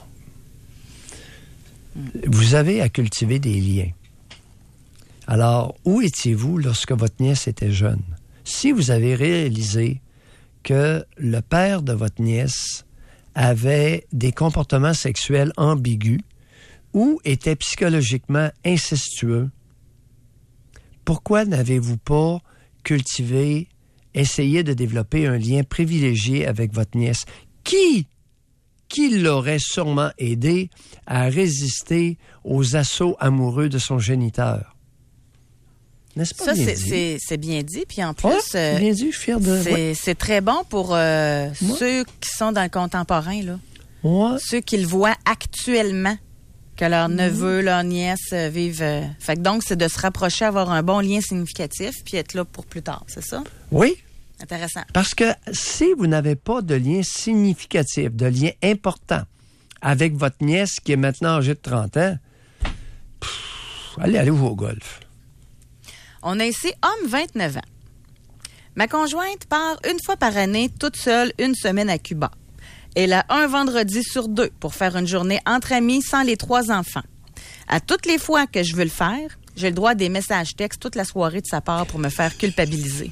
[SPEAKER 4] Mm. Vous avez à cultiver des liens. Alors, où étiez-vous lorsque votre nièce était jeune? Si vous avez réalisé que le père de votre nièce avait des comportements sexuels ambigus ou était psychologiquement incestueux, pourquoi n'avez-vous pas cultivé, essayé de développer un lien privilégié avec votre nièce qui, qui l'aurait sûrement aidé à résister aux assauts amoureux de son géniteur? N'est-ce pas
[SPEAKER 3] ça,
[SPEAKER 4] bien
[SPEAKER 3] c'est,
[SPEAKER 4] dit?
[SPEAKER 3] c'est, c'est bien dit. Puis en plus,
[SPEAKER 4] ouais, c'est bien dit, je suis fier de...
[SPEAKER 3] c'est,
[SPEAKER 4] ouais.
[SPEAKER 3] c'est très bon pour euh, ceux qui sont dans le contemporain, là.
[SPEAKER 4] Ouais.
[SPEAKER 3] Ceux qui le voient actuellement, que leurs mmh. neveux, leurs nièces euh, vivent. Euh... Fait que donc, c'est de se rapprocher, avoir un bon lien significatif, puis être là pour plus tard, c'est ça?
[SPEAKER 4] Oui.
[SPEAKER 3] Intéressant.
[SPEAKER 4] Parce que si vous n'avez pas de lien significatif, de lien important avec votre nièce qui est maintenant âgée de trente ans, pff, allez, allez jouer au golf.
[SPEAKER 3] On a ici homme vingt-neuf ans. Ma conjointe part une fois par année toute seule une semaine à Cuba. Elle a un vendredi sur deux pour faire une journée entre amis sans les trois enfants. À toutes les fois que je veux le faire, j'ai le droit à des messages textes toute la soirée de sa part pour me faire culpabiliser.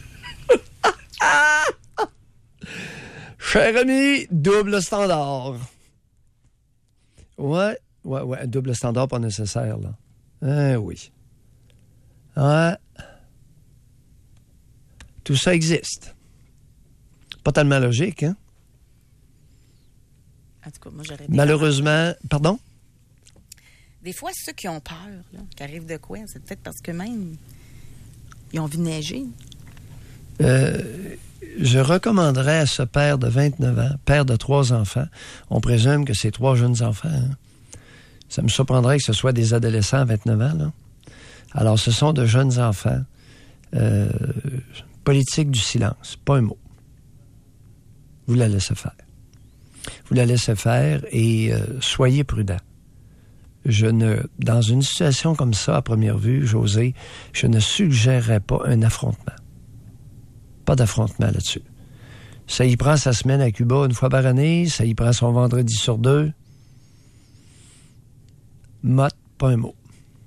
[SPEAKER 4] Cher ami, double standard. Ouais, ouais, ouais, double standard pas nécessaire, là. Ah oui. Ouais. Tout ça existe. Pas tellement logique, hein?
[SPEAKER 3] En tout cas, moi, j'aurais
[SPEAKER 4] Malheureusement, pardon?
[SPEAKER 3] Des fois, ceux qui ont peur, là, qui arrivent de quoi, c'est peut-être parce que même ils ont vu neiger.
[SPEAKER 4] Euh, je recommanderais à ce père de vingt-neuf ans, père de trois enfants, on présume que c'est trois jeunes enfants, hein? Ça me surprendrait que ce soit des adolescents à vingt-neuf ans, là. Alors, ce sont de jeunes enfants. Euh, politique du silence, pas un mot. Vous la laissez faire. Vous la laissez faire et euh, soyez prudent. Je ne, dans une situation comme ça, à première vue, José, je ne suggérerais pas un affrontement. Pas d'affrontement là-dessus. Ça y prend sa semaine à Cuba une fois par année, ça y prend son vendredi sur deux. Motte, pas un mot.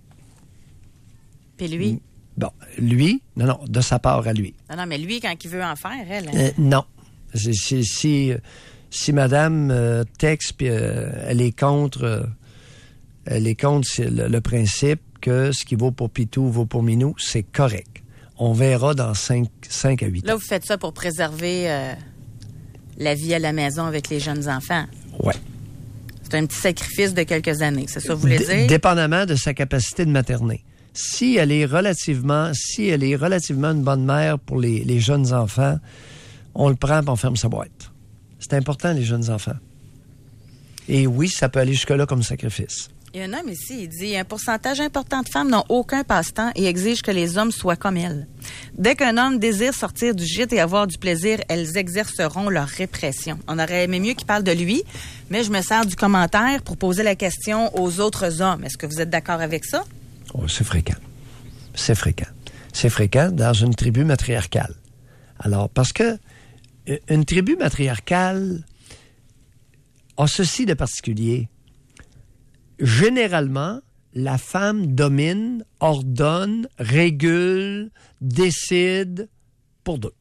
[SPEAKER 3] Puis lui?
[SPEAKER 4] Bon, lui, non, non, de sa part à lui.
[SPEAKER 3] Non, non, mais lui, quand il veut en faire, elle...
[SPEAKER 4] Euh, non. Si, si, si, si madame euh, texte, puis euh, elle est contre... Euh, elle est contre le, le principe que ce qui vaut pour Pitou vaut pour Minou, c'est correct. On verra dans cinq à huit ans.
[SPEAKER 3] Là, vous faites ça pour préserver euh, la vie à la maison avec les jeunes enfants.
[SPEAKER 4] Ouais.
[SPEAKER 3] C'est un petit sacrifice de quelques années, c'est ça que vous voulez
[SPEAKER 4] D-
[SPEAKER 3] dire?
[SPEAKER 4] Dépendamment de sa capacité de materner. Si elle est relativement, si elle est relativement une bonne mère pour les, les jeunes enfants, on le prend et on ferme sa boîte. C'est important, les jeunes enfants. Et oui, ça peut aller jusque-là comme sacrifice.
[SPEAKER 3] Il y a un homme ici, il dit « Un pourcentage important de femmes n'ont aucun passe-temps et exigent que les hommes soient comme elles. Dès qu'un homme désire sortir du gîte et avoir du plaisir, elles exerceront leur répression. » On aurait aimé mieux qu'il parle de lui, mais je me sers du commentaire pour poser la question aux autres hommes. Est-ce que vous êtes d'accord avec ça?
[SPEAKER 4] Oh, c'est fréquent. C'est fréquent. C'est fréquent dans une tribu matriarcale. Alors, parce que une tribu matriarcale a ceci de particulier. Généralement, la femme domine, ordonne, régule, décide pour deux.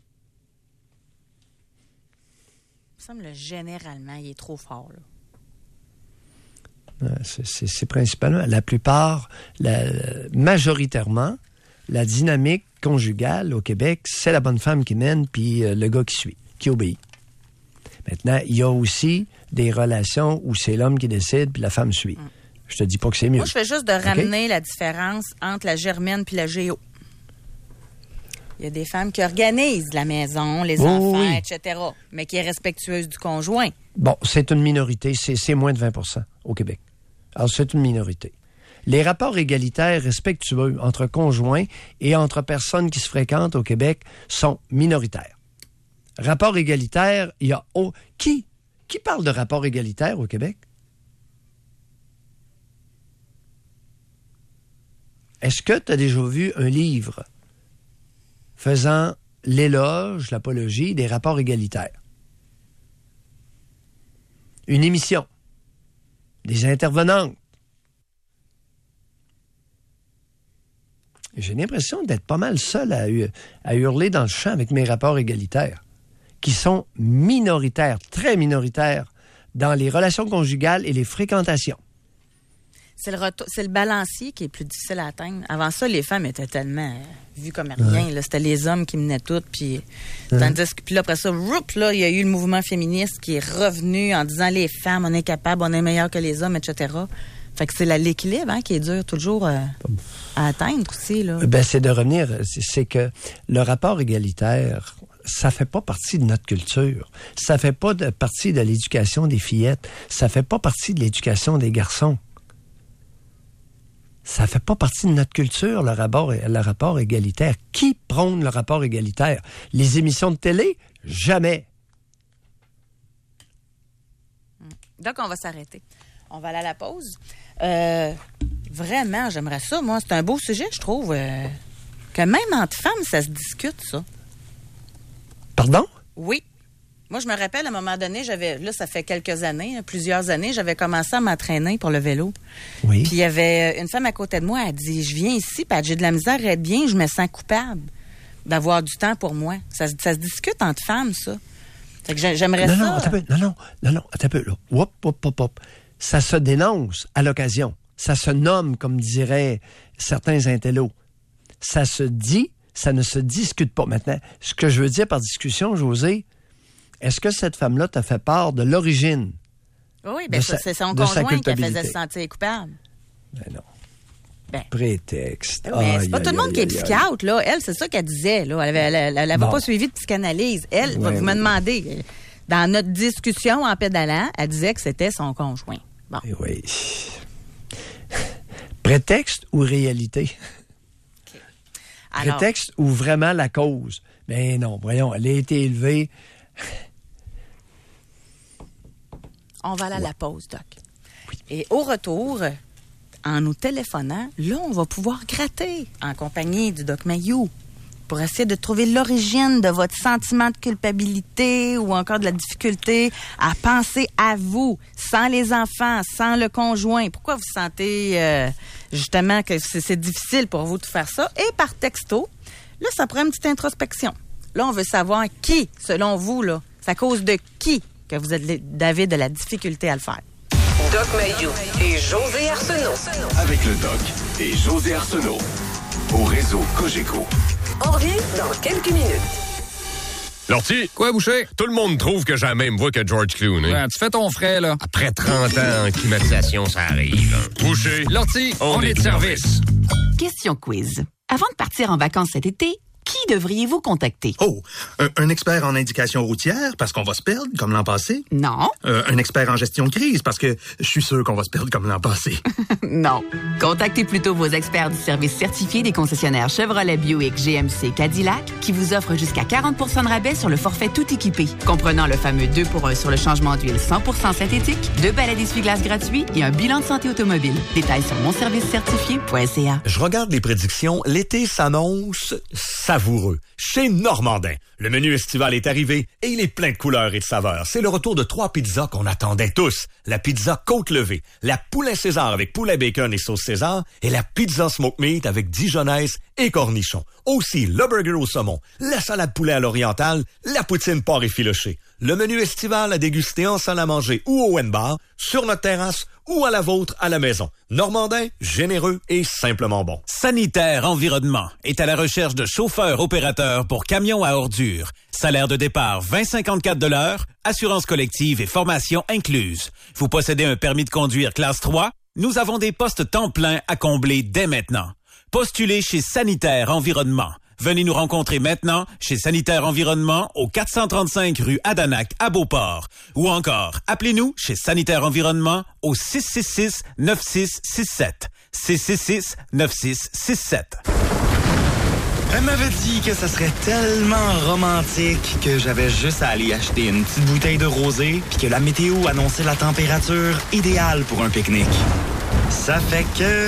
[SPEAKER 3] Ça me semble généralement, il est trop fort, là.
[SPEAKER 4] C'est, c'est, c'est principalement, la plupart, la, majoritairement, la dynamique conjugale au Québec, c'est la bonne femme qui mène, puis euh, le gars qui suit, qui obéit. Maintenant, il y a aussi des relations où c'est l'homme qui décide, puis la femme suit. Mm. Je te dis pas que c'est mieux.
[SPEAKER 3] Moi, je fais juste de ramener okay? la différence entre la germaine puis la géo. Il y a des femmes qui organisent la maison, les oh, enfants, oui. et cetera, mais qui est respectueuse du conjoint.
[SPEAKER 4] Bon, c'est une minorité, c'est, c'est moins de vingt pour cent au Québec. Alors, c'est une minorité. Les rapports égalitaires respectueux entre conjoints et entre personnes qui se fréquentent au Québec sont minoritaires. Rapport égalitaire, il y a... Oh, qui? Qui parle de rapport égalitaire au Québec? Est-ce que tu as déjà vu un livre faisant l'éloge, l'apologie des rapports égalitaires? Une émission, des intervenantes. J'ai l'impression d'être pas mal seul à, à hurler dans le champ avec mes rapports égalitaires, qui sont minoritaires, très minoritaires, dans les relations conjugales et les fréquentations.
[SPEAKER 3] C'est le, retour, c'est le balancier qui est plus difficile à atteindre. Avant ça, les femmes étaient tellement vues comme rien. Ouais. Là, c'était les hommes qui menaient tout. Puis, ouais. tandis que, puis là, après ça, roup, là, il y a eu le mouvement féministe qui est revenu en disant les femmes, on est capable, on est meilleur que les hommes, et cetera. Fait que c'est la, l'équilibre hein, qui est dur toujours euh, à atteindre aussi. Là.
[SPEAKER 4] Ben, c'est de revenir. C'est, c'est que le rapport égalitaire, ça fait pas partie de notre culture. Ça fait pas de, partie de l'éducation des fillettes. Ça fait pas partie de l'éducation des garçons. Ça fait pas partie de notre culture, le rapport, le rapport égalitaire. Qui prône le rapport égalitaire? Les émissions de télé? Jamais.
[SPEAKER 3] Donc, on va s'arrêter. On va aller à la pause. Euh, vraiment, j'aimerais ça, moi. C'est un beau sujet, je trouve. Euh, que même entre femmes, ça se discute, ça.
[SPEAKER 4] Pardon?
[SPEAKER 3] Oui. Moi, je me rappelle, à un moment donné, j'avais, là, ça fait quelques années, plusieurs années, j'avais commencé à m'entraîner pour le vélo.
[SPEAKER 4] Oui.
[SPEAKER 3] Puis il y avait une femme à côté de moi, elle dit, je viens ici, puis j'ai de la misère à être bien, je me sens coupable d'avoir du temps pour moi. Ça, ça se discute entre femmes, ça. Fait que j'aimerais
[SPEAKER 4] non,
[SPEAKER 3] ça.
[SPEAKER 4] Non, attends un peu, non, non, non, non, attends un peu, là. Hop, hop, hop, hop. Ça se dénonce à l'occasion. Ça se nomme, comme diraient certains intellos. Ça se dit, ça ne se discute pas. Maintenant, ce que je veux dire par discussion, José, est-ce que cette femme-là t'a fait part de l'origine?
[SPEAKER 3] Oui, bien, ça, c'est son conjoint qui la faisait se sentir coupable.
[SPEAKER 4] Ben non.
[SPEAKER 3] Ben.
[SPEAKER 4] Prétexte.
[SPEAKER 3] Oui, mais c'est pas tout le monde qui est psychiatre, là. Elle, c'est ça qu'elle disait, là. Elle n'avait bon. pas suivi de psychanalyse. Elle, ouais, vous ouais. me demandez, dans notre discussion en pédalant, elle disait que c'était son conjoint. Bon.
[SPEAKER 4] Oui. Prétexte ou réalité? Okay. Alors, prétexte ou vraiment la cause? Ben non, voyons, elle a été élevée...
[SPEAKER 3] On va aller à la pause, Doc. Oui. Et au retour, en nous téléphonant, là, on va pouvoir gratter en compagnie du Doc Mayou pour essayer de trouver l'origine de votre sentiment de culpabilité ou encore de la difficulté à penser à vous, sans les enfants, sans le conjoint. Pourquoi vous sentez euh, justement que c'est, c'est difficile pour vous de faire ça? Et par texto, là, ça prend une petite introspection. Là, on veut savoir qui, selon vous, là, c'est à cause de qui que vous avez de la difficulté à le faire.
[SPEAKER 1] Doc Mayou et José Arsenault.
[SPEAKER 2] Avec le Doc et José Arsenault. Au réseau Cogeco.
[SPEAKER 1] On revient dans quelques minutes.
[SPEAKER 15] Lortie.
[SPEAKER 6] Quoi, Boucher?
[SPEAKER 15] Tout le monde trouve que j'ai la même voix que George Clooney.
[SPEAKER 6] Ben, tu fais ton frais, là.
[SPEAKER 15] Après trente ans en climatisation, ça arrive. Boucher.
[SPEAKER 6] Lortie, on, on est de service. service.
[SPEAKER 7] Question quiz. Avant de partir en vacances cet été, qui devriez-vous contacter?
[SPEAKER 21] Oh, un, un expert en indication routière, parce qu'on va se perdre, comme l'an passé?
[SPEAKER 7] Non.
[SPEAKER 21] Euh, un expert en gestion de crise, parce que je suis sûr qu'on va se perdre comme l'an passé.
[SPEAKER 7] Non. Contactez plutôt vos experts du service certifié des concessionnaires Chevrolet, Buick, G M C, Cadillac, qui vous offrent jusqu'à quarante pour cent de rabais sur le forfait tout équipé, comprenant le fameux deux pour un sur le changement d'huile cent pour cent synthétique, deux balais d'essuie-glace gratuits et un bilan de santé automobile. Détails sur mon service certifié point c a.
[SPEAKER 5] Je regarde les prédictions. L'été s'annonce... Ça
[SPEAKER 8] savoureux. Chez Normandin, le menu estival est arrivé et il est plein de couleurs et de saveurs. C'est le retour de trois pizzas qu'on attendait tous. La pizza côte levée, la poulet César avec poulet bacon et sauce César et la pizza smoke meat avec dijonnaise et cornichons. Aussi, le burger au saumon, la salade poulet à l'orientale, la poutine porc effiloché. Le menu estival à déguster en salle à manger ou au N-Bar, sur notre terrasse ou à la vôtre à la maison. Normandin, généreux et simplement bon.
[SPEAKER 9] Sanitaire Environnement est à la recherche de chauffeurs opérateurs pour camions à ordures. Salaire de départ vingt virgule cinquante-quatre de l'heure, assurance collective et formation incluse. Vous possédez un permis de conduire classe trois? Nous avons des postes temps plein à combler dès maintenant. Postulez chez Sanitaire Environnement. Venez nous rencontrer maintenant chez Sanitaire Environnement au quatre cent trente-cinq rue Adanac à Beauport. Ou encore, appelez-nous chez Sanitaire Environnement au six six six, neuf six six sept. six six six, neuf six six sept.
[SPEAKER 21] Elle m'avait dit que ça serait tellement romantique que j'avais juste à aller acheter une petite bouteille de rosé puis que la météo annonçait la température idéale pour un pique-nique. Ça fait que...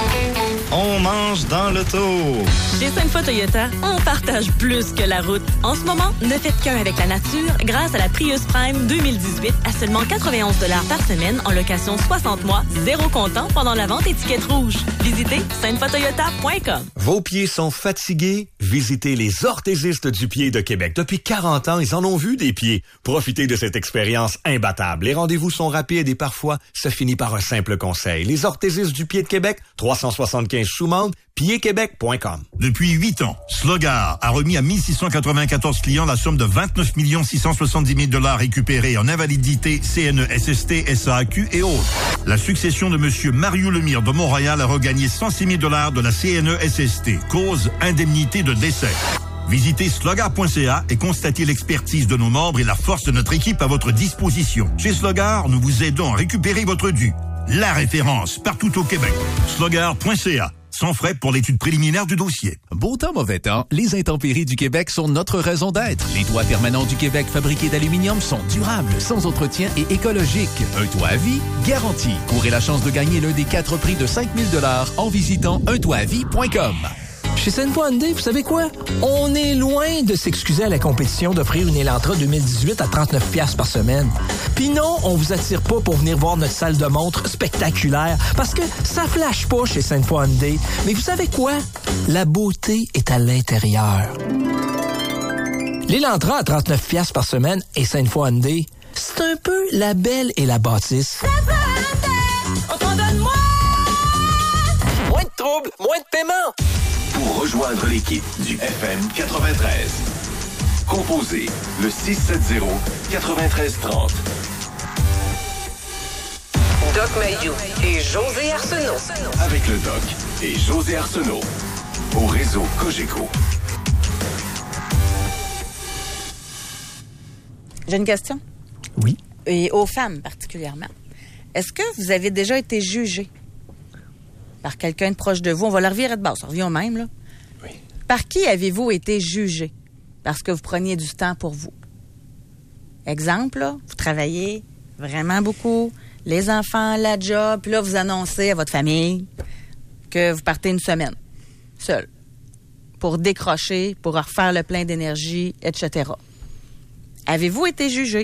[SPEAKER 21] on mange dans l'auto.
[SPEAKER 22] Chez Sainte-Foy Toyota, on partage plus que la route. En ce moment, ne faites qu'un avec la nature grâce à la Prius Prime deux mille dix-huit à seulement quatre-vingt-onze dollars par semaine en location soixante mois, zéro comptant pendant la vente étiquette rouge. Visitez sainte foy toyota point com.
[SPEAKER 8] Vos pieds sont fatigués? Visitez les orthésistes du pied de Québec. Depuis quarante ans, ils en ont vu des pieds. Profitez de cette expérience imbattable. Les rendez-vous sont rapides et parfois, ça finit par un simple conseil. Les orthésistes du pied de Québec, trois cent soixante-quinze Chouman, pied québec point com.
[SPEAKER 10] Depuis huit ans, Slogar a remis à mille six cent quatre-vingt-quatorze clients la somme de vingt-neuf millions six cent soixante-dix mille dollars récupérés en invalidité, C N E S S T, S A A Q et autres. La succession de Monsieur Mario Lemire de Montréal a regagné cent six mille dollars de la C N E S S T. Cause, indemnité de décès. Visitez slogar point c a et constatez l'expertise de nos membres et la force de notre équipe à votre disposition. Chez Slogar, nous vous aidons à récupérer votre dû. La référence partout au Québec. slogar point c a. Sans frais pour l'étude préliminaire du dossier.
[SPEAKER 12] Beau temps, mauvais temps, les intempéries du Québec sont notre raison d'être. Les toits permanents du Québec fabriqués d'aluminium sont durables, sans entretien et écologiques. Un toit à vie, garanti. Courez la chance de gagner l'un des quatre prix de cinq mille dollars en visitant un toit à vie point com.
[SPEAKER 13] Chez Sainte-Foy Hyundai, vous savez quoi? On est loin de s'excuser à la compétition d'offrir une Elantra deux mille dix-huit à trente-neuf dollars par semaine. Puis non, on vous attire pas pour venir voir notre salle de montre spectaculaire, parce que ça flash pas chez Sainte-Foy Hyundai. Mais vous savez quoi? La beauté est à l'intérieur. L'Elantra à trente-neuf dollars par semaine et Sainte-Foy Hyundai, c'est un peu la belle et la bâtisse.
[SPEAKER 25] On t'en donne moins!
[SPEAKER 13] Moins de troubles, moins de paiement!
[SPEAKER 2] Pour rejoindre l'équipe du F M quatre-vingt-treize, composez le six sept zéro, neuf trois trois zéro.
[SPEAKER 1] Doc Mayou et José Arsenault.
[SPEAKER 2] Avec le Doc et José Arsenault. Au réseau Cogeco.
[SPEAKER 3] J'ai une question.
[SPEAKER 4] Oui.
[SPEAKER 3] Et aux femmes particulièrement. Est-ce que vous avez déjà été jugé par quelqu'un de proche de vous? On va la revirer de base, on revient au même, là.
[SPEAKER 4] Oui.
[SPEAKER 3] Par qui avez-vous été jugé? Parce que vous preniez du temps pour vous. Exemple, là, vous travaillez vraiment beaucoup, les enfants, la job, puis là, vous annoncez à votre famille que vous partez une semaine, seul, pour décrocher, pour refaire le plein d'énergie, et cetera. Avez-vous été jugé?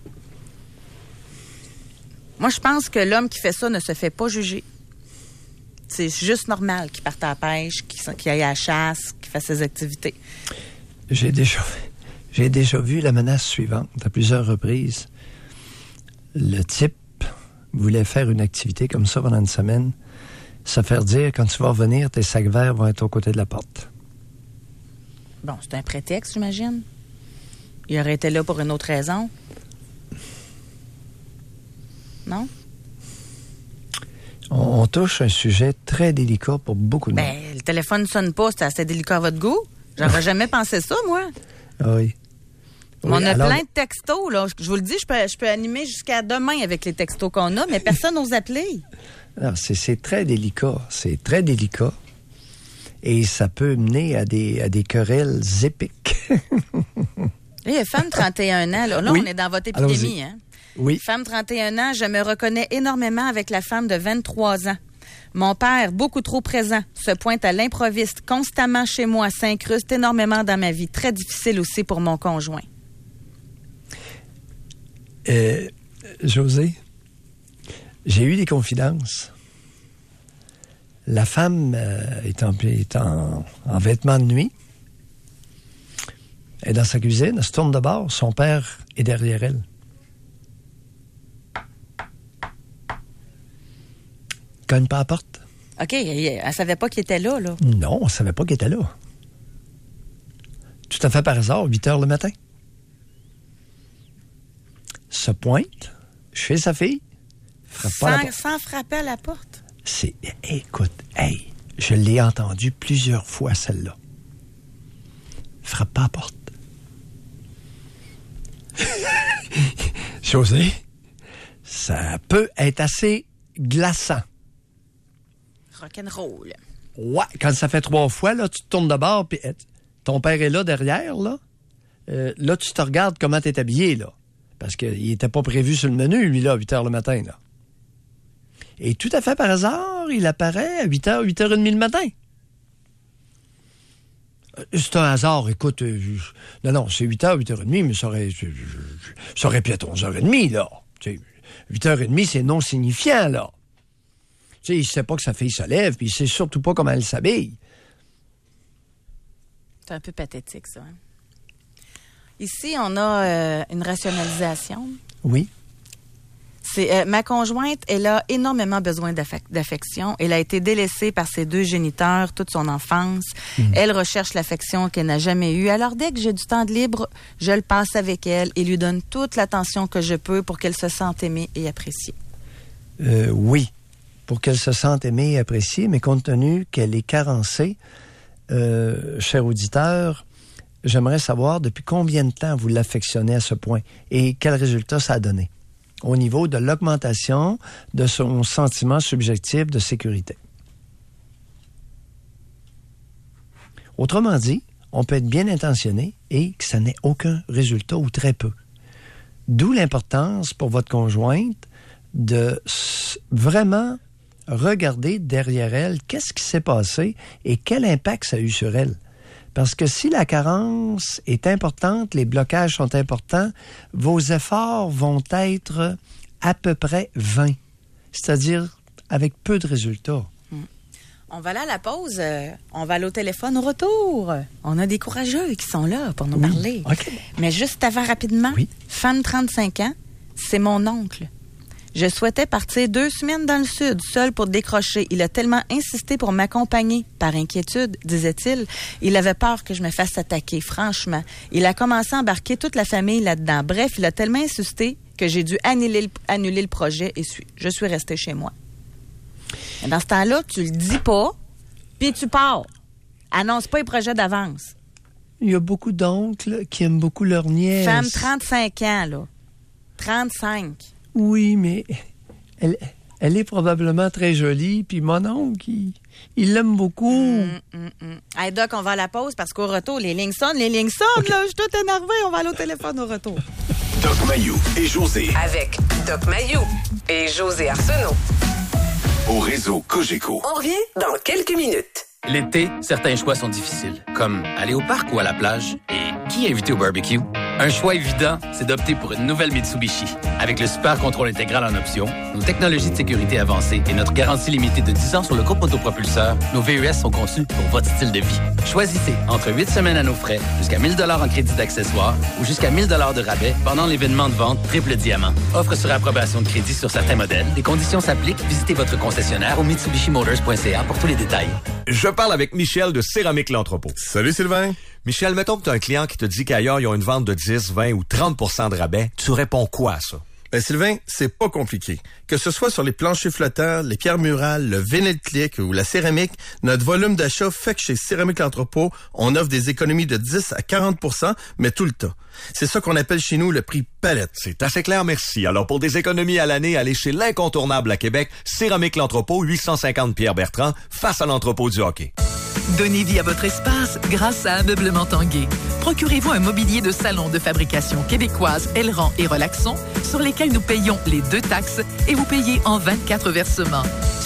[SPEAKER 3] Moi, je pense que l'homme qui fait ça ne se fait pas juger. C'est juste normal qu'il parte à la pêche, qu'il, qu'il aille à la chasse, qu'il fasse ses activités.
[SPEAKER 4] J'ai déjà, j'ai déjà vu la menace suivante à plusieurs reprises. Le type voulait faire une activité comme ça pendant une semaine, se faire dire, quand tu vas revenir, tes sacs verts vont être aux côtés de la porte.
[SPEAKER 3] Bon, c'est un prétexte, j'imagine. Il aurait été là pour une autre raison. Non?
[SPEAKER 4] On, on touche un sujet très délicat pour beaucoup de
[SPEAKER 3] ben,
[SPEAKER 4] monde.
[SPEAKER 3] Le téléphone ne sonne pas, c'est assez délicat à votre goût. J'aurais jamais pensé ça, moi.
[SPEAKER 4] Ah oui.
[SPEAKER 3] On
[SPEAKER 4] oui,
[SPEAKER 3] a
[SPEAKER 4] alors...
[SPEAKER 3] plein de textos, là. Je vous le dis, je peux, je peux animer jusqu'à demain avec les textos qu'on a, mais personne n'ose appeler.
[SPEAKER 4] Alors, c'est, c'est très délicat. C'est très délicat. Et ça peut mener à des, à des querelles épiques.
[SPEAKER 3] Il y a Femme trente et un ans, là. Là, oui. On est dans votre épidémie,
[SPEAKER 4] Allons-y.
[SPEAKER 3] hein?
[SPEAKER 4] Oui.
[SPEAKER 3] Femme trente et un ans, je me reconnais énormément avec la femme de vingt-trois ans. Mon père, beaucoup trop présent, se pointe à l'improviste constamment chez moi, s'incruste énormément dans ma vie. Très difficile aussi pour mon conjoint.
[SPEAKER 4] Euh, José, j'ai eu des confidences. La femme euh, est, en, est en, en vêtements de nuit. Elle est dans sa cuisine, elle se tourne de bord. Son père est derrière elle. Cogne pas à la porte.
[SPEAKER 3] OK, elle ne savait pas qu'il était là, là.
[SPEAKER 4] Non, on ne savait pas qu'il était là. Tout à fait par hasard, huit heures le matin. Se pointe chez sa fille. Frappe
[SPEAKER 3] sans,
[SPEAKER 4] pas la porte.
[SPEAKER 3] sans frapper à la porte.
[SPEAKER 4] C'est... Écoute, hey, je l'ai entendu plusieurs fois, celle-là. Frappe pas à la porte. José, ça peut être assez glaçant.
[SPEAKER 3] Rock'n'roll.
[SPEAKER 4] Ouais, quand ça fait trois fois, là, tu te tournes de bord, puis ton père est là derrière, là. Euh, là, tu te regardes comment t'es habillé, là. Parce qu'il n'était pas prévu sur le menu, lui, là, à huit heures le matin, là. Et tout à fait par hasard, il apparaît à huit heures, huit heures trente le matin. C'est un hasard, écoute. Euh, non, non, c'est huit heures, huit heures trente, mais ça aurait, ça aurait pu être onze heures trente, là. T'sais, huit heures trente, c'est non signifiant, là. Tu sais, il sait pas que sa fille se lève, puis il sait surtout pas comment elle s'habille.
[SPEAKER 3] C'est un peu pathétique, ça. Hein? Ici, on a euh, une rationalisation.
[SPEAKER 4] Oui.
[SPEAKER 3] C'est, euh, ma conjointe, elle a énormément besoin d'affec- d'affection. Elle a été délaissée par ses deux géniteurs toute son enfance. Mmh. Elle recherche l'affection qu'elle n'a jamais eue. Alors, dès que j'ai du temps de libre, je le passe avec elle et lui donne toute l'attention que je peux pour qu'elle se sente aimée et appréciée.
[SPEAKER 4] Euh, oui. Pour qu'elle se sente aimée et appréciée, mais compte tenu qu'elle est carencée, euh, cher auditeur, j'aimerais savoir depuis combien de temps vous l'affectionnez à ce point et quel résultat ça a donné au niveau de l'augmentation de son sentiment subjectif de sécurité. Autrement dit, on peut être bien intentionné et que ça n'ait aucun résultat ou très peu. D'où l'importance pour votre conjointe de vraiment regarder derrière elle qu'est-ce qui s'est passé et quel impact ça a eu sur elle. Parce que si la carence est importante, les blocages sont importants, vos efforts vont être à peu près vains, c'est-à-dire avec peu de résultats.
[SPEAKER 3] Hum. On va aller à la pause, euh, on va aller au téléphone au retour. On a des courageux qui sont là pour nous
[SPEAKER 4] oui.
[SPEAKER 3] parler.
[SPEAKER 4] Okay.
[SPEAKER 3] Mais juste avant, rapidement,
[SPEAKER 4] oui.
[SPEAKER 3] femme trente-cinq ans, c'est mon oncle. Je souhaitais partir deux semaines dans le sud, seul pour décrocher. Il a tellement insisté pour m'accompagner. Par inquiétude, disait-il. Il avait peur que je me fasse attaquer, franchement. Il a commencé à embarquer toute la famille là-dedans. Bref, il a tellement insisté que j'ai dû annuler le, annuler le projet et suis, je suis restée chez moi. Et dans ce temps-là, tu le dis pas, puis tu pars. Annonce pas les projets d'avance.
[SPEAKER 4] Il y a beaucoup d'oncles qui aiment beaucoup leur nièce.
[SPEAKER 3] Femme trente-cinq ans, là. trente-cinq.
[SPEAKER 4] Oui, mais elle, elle est probablement très jolie, puis mon oncle, il, il l'aime beaucoup.
[SPEAKER 3] Hum, hum, hum. Hey, Doc, on va à la pause parce qu'au retour, les lignes sonnent, les lignes sonnent, okay. Là, je suis tout énervée, on va aller au téléphone au retour.
[SPEAKER 2] Doc Mayou et José.
[SPEAKER 1] Avec Doc Mayou et José Arsenault.
[SPEAKER 2] Au réseau Cogeco.
[SPEAKER 1] On revient dans quelques minutes.
[SPEAKER 6] L'été, certains choix sont difficiles, comme aller au parc ou à la plage. Et qui inviter au barbecue? Un choix évident, c'est d'opter pour une nouvelle Mitsubishi. Avec le super contrôle intégral en option, nos technologies de sécurité avancées et notre garantie limitée de dix ans sur le groupe autopropulseur, nos V U S sont conçus pour votre style de vie. Choisissez entre huit semaines à nos frais, jusqu'à mille dollars en crédit d'accessoires ou jusqu'à mille dollars de rabais pendant l'événement de vente Triple Diamant. Offre sur approbation de crédit sur certains modèles. Les conditions s'appliquent. Visitez votre concessionnaire au mitsubishi motors point c a pour tous les détails.
[SPEAKER 8] Je parle avec Michel de Céramique L'Entrepôt.
[SPEAKER 11] Salut Sylvain.
[SPEAKER 8] Michel, mettons que tu as un client qui te dit qu'ailleurs, ils ont une vente de dix, vingt ou trente pour cent de rabais. Tu réponds quoi à ça?
[SPEAKER 11] Ben Sylvain, c'est pas compliqué. Que ce soit sur les planchers flottants, les pierres murales, le vinyle click ou la céramique, notre volume d'achat fait que chez Céramique L'Entrepôt, on offre des économies de dix à quarante pour cent, mais tout le temps. C'est ça qu'on appelle chez nous le prix palette.
[SPEAKER 8] C'est assez clair, merci. Alors, pour des économies à l'année, allez chez l'incontournable à Québec, Céramique L'Entrepôt, huit cent cinquante Pierre Bertrand, face à l'entrepôt du hockey.
[SPEAKER 14] Donnez vie à votre espace grâce à Ameublement Tanguay. Procurez-vous un mobilier de salon de fabrication québécoise, Elran et Relaxon, sur lesquels nous payons les deux taxes et vous payez en vingt-quatre versements.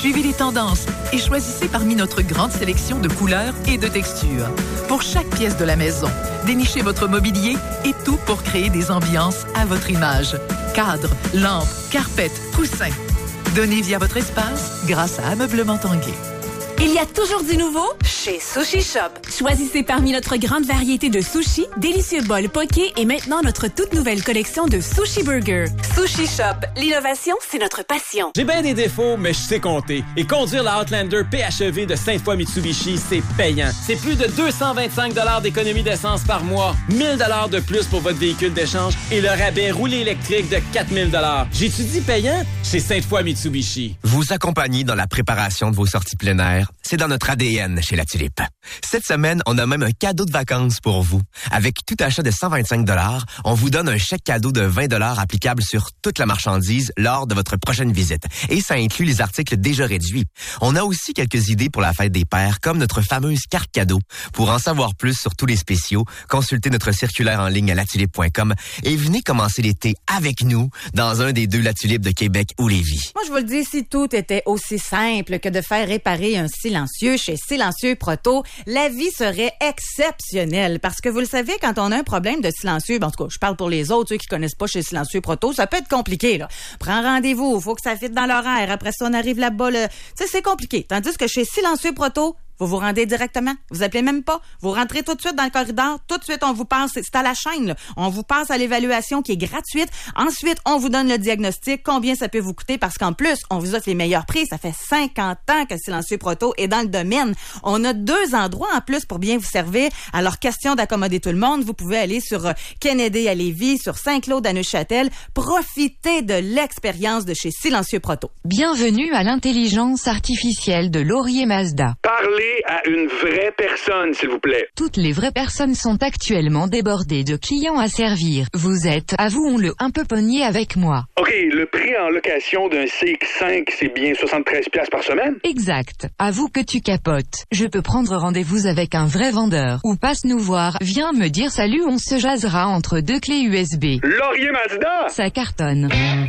[SPEAKER 14] Suivez les tendances et choisissez parmi notre grande sélection de couleurs et de textures. Pour chaque pièce de la maison, dénichez votre mobilier et tout pour créer des ambiances à votre image. Cadres, lampes, carpettes, coussins. Donnez vie à votre espace grâce à Ameublement Tanguay.
[SPEAKER 23] Il y a toujours du nouveau chez Sushi Shop. Choisissez parmi notre grande variété de sushis, délicieux bols poké et maintenant notre toute nouvelle collection de sushi burgers. Sushi Shop, l'innovation, c'est notre passion.
[SPEAKER 16] J'ai bien des défauts, mais je sais compter. Et conduire la Outlander P H E V de Sainte-Foy Mitsubishi, c'est payant. C'est plus de deux cent vingt-cinq dollars d'économie d'essence par mois, mille dollars de plus pour votre véhicule d'échange et le rabais roulé électrique de quatre mille dollars. J'étudie payant chez Sainte-Foy Mitsubishi.
[SPEAKER 17] Vous accompagner dans la préparation de vos sorties plein air, c'est dans notre A D N chez La Tulipe. Cette semaine, on a même un cadeau de vacances pour vous. Avec tout achat de cent vingt-cinq dollars, on vous donne un chèque cadeau de vingt dollars applicable sur toute la marchandise lors de votre prochaine visite. Et ça inclut les articles déjà réduits. On a aussi quelques idées pour la fête des pères, comme notre fameuse carte cadeau. Pour en savoir plus sur tous les spéciaux, consultez notre circulaire en ligne à latulipe point com et venez commencer l'été avec nous dans un des deux La Tulipe de Québec ou Lévis.
[SPEAKER 3] Moi, je vous le dis, si tout était aussi simple que de faire réparer un silencieux chez Silencieux Proto, la vie serait exceptionnelle. Parce que vous le savez, quand on a un problème de silencieux, ben, en tout cas, je parle pour les autres, ceux qui connaissent pas chez Silencieux Proto, ça peut être compliqué, là. Prends rendez-vous, faut que ça fitte dans l'horaire. Après ça, on arrive là-bas, là. Tu sais, c'est compliqué. Tandis que chez Silencieux Proto, vous vous rendez directement. Vous appelez même pas. Vous rentrez tout de suite dans le corridor. Tout de suite, on vous passe. C'est à la chaîne, là. On vous passe à l'évaluation qui est gratuite. Ensuite, on vous donne le diagnostic. Combien ça peut vous coûter? Parce qu'en plus, on vous offre les meilleurs prix. Ça fait cinquante ans que Silencieux Proto est dans le domaine. On a deux endroits en plus pour bien vous servir. Alors, question d'accommoder tout le monde, vous pouvez aller sur Kennedy à Lévis, sur Saint-Claude à Neuchâtel. Profitez de l'expérience de chez Silencieux Proto.
[SPEAKER 18] Bienvenue à l'intelligence artificielle de Laurier Mazda.
[SPEAKER 19] Parlez à une vraie personne, s'il vous plaît.
[SPEAKER 18] Toutes les vraies personnes sont actuellement débordées de clients à servir. Vous êtes, avouons-le, un peu pogné avec moi.
[SPEAKER 19] OK, le prix en location d'un C X cinq, c'est bien soixante-treize dollars par semaine?
[SPEAKER 18] Exact. Avoue que tu capotes. Je peux prendre rendez-vous avec un vrai vendeur. Ou passe nous voir, viens me dire salut, on se jasera entre deux clés U S B.
[SPEAKER 19] Laurier Mazda!
[SPEAKER 18] Ça cartonne.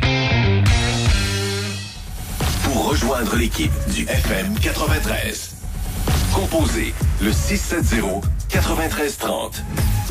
[SPEAKER 2] Pour rejoindre l'équipe du F M quatre-vingt-treize, composez le six sept zéro, neuf trois trois zéro.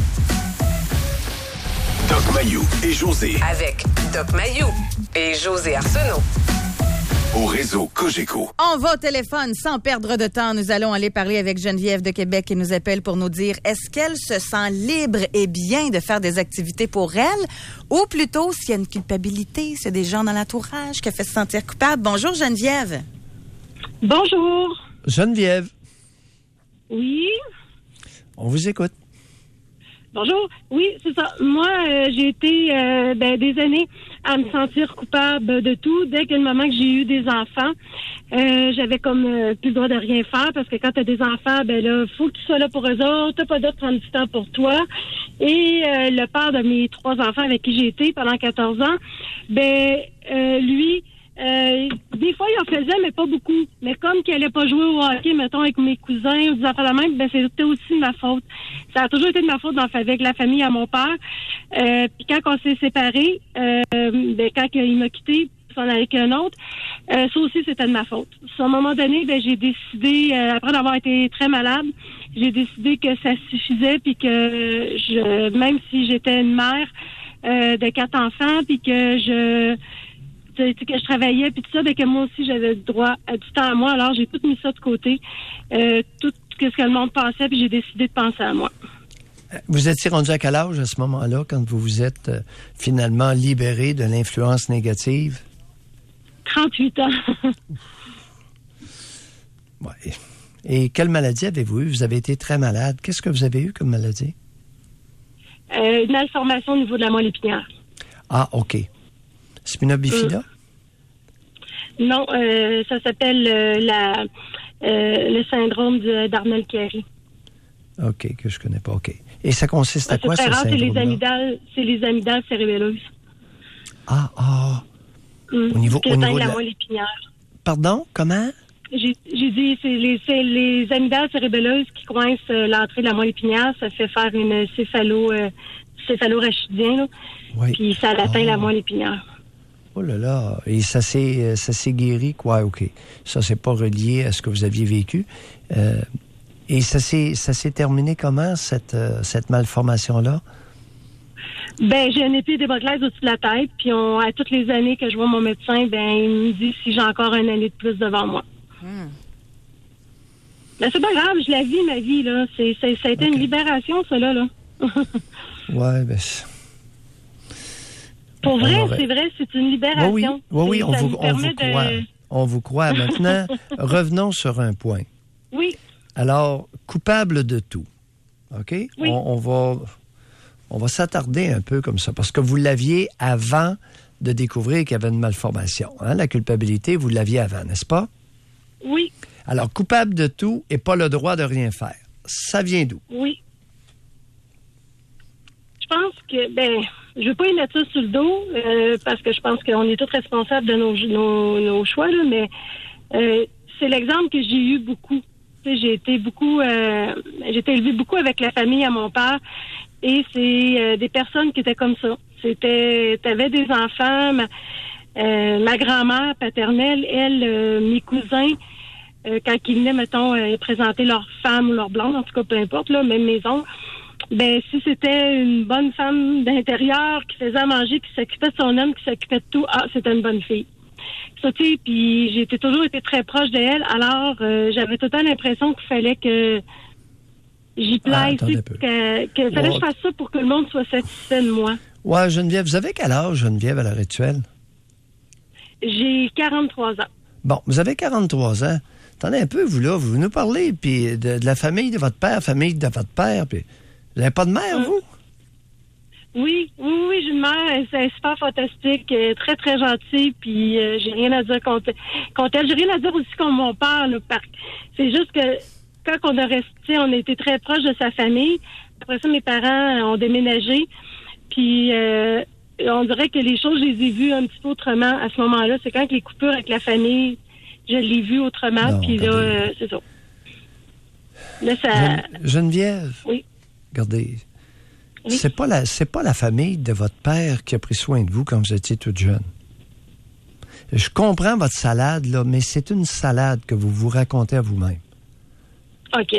[SPEAKER 2] Doc Mayou et José.
[SPEAKER 1] Avec Doc Mayou et José Arsenault.
[SPEAKER 2] Au réseau Cogeco.
[SPEAKER 3] On va au téléphone sans perdre de temps. Nous allons aller parler avec Geneviève de Québec qui nous appelle pour nous dire est-ce qu'elle se sent libre et bien de faire des activités pour elle ou plutôt s'il y a une culpabilité, s'il y a des gens dans l'entourage qui a fait se sentir coupable. Bonjour Geneviève.
[SPEAKER 20] Bonjour.
[SPEAKER 4] Geneviève.
[SPEAKER 20] Oui.
[SPEAKER 4] On vous écoute.
[SPEAKER 20] Bonjour. Oui, c'est ça. Moi, euh, j'ai été euh, ben, des années à me sentir coupable de tout. Dès que le moment que j'ai eu des enfants, euh, j'avais comme euh, plus le droit de rien faire parce que quand tu as des enfants, ben là, faut que tu sois là pour eux autres. T'as pas le droit de prendre du temps pour toi. Et euh, le père de mes trois enfants avec qui j'ai été pendant quatorze ans, ben euh, lui... Euh, des fois, il en faisait, mais pas beaucoup. Mais comme qu'il allait pas jouer au hockey, mettons, avec mes cousins ou des enfants de même, ben c'était aussi de ma faute. Ça a toujours été de ma faute dans, avec la famille à mon père. Euh, puis quand on s'est séparés, euh, ben quand il m'a quitté, s'en aller avec un autre, euh, ça aussi, c'était de ma faute. À un moment donné, ben j'ai décidé, euh, après d'avoir été très malade, j'ai décidé que ça suffisait, puis que je, même si j'étais une mère euh, de quatre enfants, puis que je que je travaillais, puis tout ça, ben que moi aussi, j'avais le droit à du temps à moi. Alors, j'ai tout mis ça de côté, euh, tout ce que le monde pensait, puis j'ai décidé de penser à moi.
[SPEAKER 4] Vous étiez rendu à quel âge à ce moment-là, quand vous vous êtes euh, finalement libéré de l'influence négative?
[SPEAKER 20] trente-huit ans.
[SPEAKER 4] Ouais. Et quelle maladie avez-vous eu? Vous avez été très malade. Qu'est-ce que vous avez eu comme maladie?
[SPEAKER 20] Euh, une malformation au niveau de la moelle épinière.
[SPEAKER 4] Ah, OK. Spina bifida?
[SPEAKER 20] Euh, non, euh, ça s'appelle euh, la, euh, le syndrome d'Arnold-Chiari.
[SPEAKER 4] OK, que je connais pas. OK. Et ça consiste à
[SPEAKER 20] c'est
[SPEAKER 4] quoi, ce
[SPEAKER 20] syndrome-là? C'est les amygdales, c'est les amygdales cérébelleuses.
[SPEAKER 4] Ah, ah.
[SPEAKER 20] Hum,
[SPEAKER 4] au niveau, au niveau
[SPEAKER 20] de la
[SPEAKER 4] la...
[SPEAKER 20] moelle épinière.
[SPEAKER 4] Pardon? Comment?
[SPEAKER 20] J'ai, j'ai dit, c'est les, c'est les amygdales cérébelleuses qui coincent euh, l'entrée de la moelle épinière. Ça fait faire une céphalo, euh, céphalorachidien, là.
[SPEAKER 4] Oui.
[SPEAKER 20] Puis ça atteint
[SPEAKER 4] oh.
[SPEAKER 20] la moelle épinière.
[SPEAKER 4] Oh là là. Et ça s'est, ça s'est guéri, quoi? OK. Ça, c'est pas relié à ce que vous aviez vécu. Euh, et ça s'est, ça s'est terminé comment, cette, euh, cette malformation-là?
[SPEAKER 20] Ben, j'ai un épée d'hémoclèse au-dessus de la tête, puis on, à toutes les années que je vois mon médecin, ben, il me dit si j'ai encore une année de plus devant moi. Hmm. Ben, c'est pas grave, je la vis, ma vie, là. C'est, c'est, ça a été okay. Une libération, ça, là, là.
[SPEAKER 4] Ouais, ben...
[SPEAKER 20] Pour vrai, aurait... c'est vrai, c'est une libération.
[SPEAKER 4] Oui, oui, oui, oui on, vous, on vous croit. De... On vous croit. Maintenant, revenons sur un point.
[SPEAKER 20] Oui.
[SPEAKER 4] Alors, coupable de tout, OK?
[SPEAKER 20] Oui.
[SPEAKER 4] On, on va, on va s'attarder un peu comme ça, parce que vous l'aviez avant de découvrir qu'il y avait une malformation. Hein? La culpabilité, vous l'aviez avant, n'est-ce pas?
[SPEAKER 20] Oui.
[SPEAKER 4] Alors, coupable de tout et pas le droit de rien faire. Ça vient d'où?
[SPEAKER 20] Oui. Je pense que, ben, je veux pas y mettre ça sur le dos, euh, parce que je pense qu'on est tous responsables de nos, nos, nos choix, là, mais euh, c'est l'exemple que j'ai eu beaucoup. Tu sais, j'ai été beaucoup, euh, j'ai été élevée beaucoup avec la famille à mon père, et c'est euh, des personnes qui étaient comme ça. C'était, t'avais des enfants, ma, euh, ma grand-mère paternelle, elle, euh, mes cousins, euh, quand ils venaient, mettons, euh, présenter leur femme ou leur blonde, en tout cas, peu importe, là, même mes oncles, ben, si c'était une bonne femme d'intérieur qui faisait à manger, qui s'occupait de son homme, qui s'occupait de tout, ah, c'était une bonne fille. Ça, tu sais, puis j'ai été, toujours été très proche d'elle, alors euh, j'avais tout le temps l'impression qu'il fallait que j'y plaise, ah, que, que fallait que je fasse ça pour que le monde soit satisfait de moi.
[SPEAKER 4] Ouais, Geneviève, vous avez quel âge, Geneviève, à l'heure actuelle?
[SPEAKER 20] J'ai quarante-trois ans.
[SPEAKER 4] Bon, vous avez quarante-trois ans. Attendez un peu, vous, là, vous nous parlez, puis de, de la famille de votre père, famille de votre père, puis... Vous n'avez pas de mère, vous?
[SPEAKER 20] Oui, oui, oui, j'ai une mère, elle est super fantastique, très, très gentille, puis euh, j'ai rien à dire contre, contre elle. J'ai rien à dire aussi contre mon père, là, par... C'est juste que quand on a resté, on a été très proche de sa famille. Après ça, mes parents ont déménagé, puis euh, on dirait que les choses, je les ai vues un petit peu autrement à ce moment-là. C'est quand les coupures avec la famille, je l'ai vu autrement, puis là, euh, c'est ça. Là, ça...
[SPEAKER 4] Geneviève?
[SPEAKER 20] Oui.
[SPEAKER 4] Regardez,
[SPEAKER 20] oui.
[SPEAKER 4] c'est pas la c'est pas la famille de votre père qui a pris soin de vous quand vous étiez toute jeune. Je comprends votre salade, là, mais c'est une salade que vous vous racontez à vous-même.
[SPEAKER 20] OK.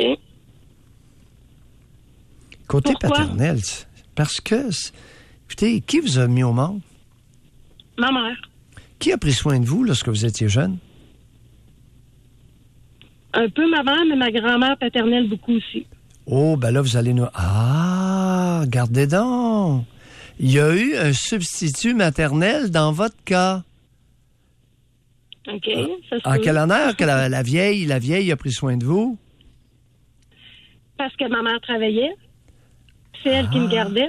[SPEAKER 4] Côté
[SPEAKER 20] Pourquoi?
[SPEAKER 4] paternel, parce que, écoutez, qui vous a mis au monde?
[SPEAKER 20] Ma mère.
[SPEAKER 4] Qui a pris soin de vous lorsque vous étiez jeune?
[SPEAKER 20] Un peu ma mère, mais ma grand-mère paternelle beaucoup aussi.
[SPEAKER 4] Oh, ben là, vous allez nous... Ah, regardez donc! Il y a eu un substitut maternel dans votre cas.
[SPEAKER 20] OK, ça se
[SPEAKER 4] En
[SPEAKER 20] peut.
[SPEAKER 4] quel honneur que la, la vieille, la vieille a pris soin de vous?
[SPEAKER 20] Parce que ma mère travaillait. C'est elle
[SPEAKER 4] ah.
[SPEAKER 20] qui me gardait.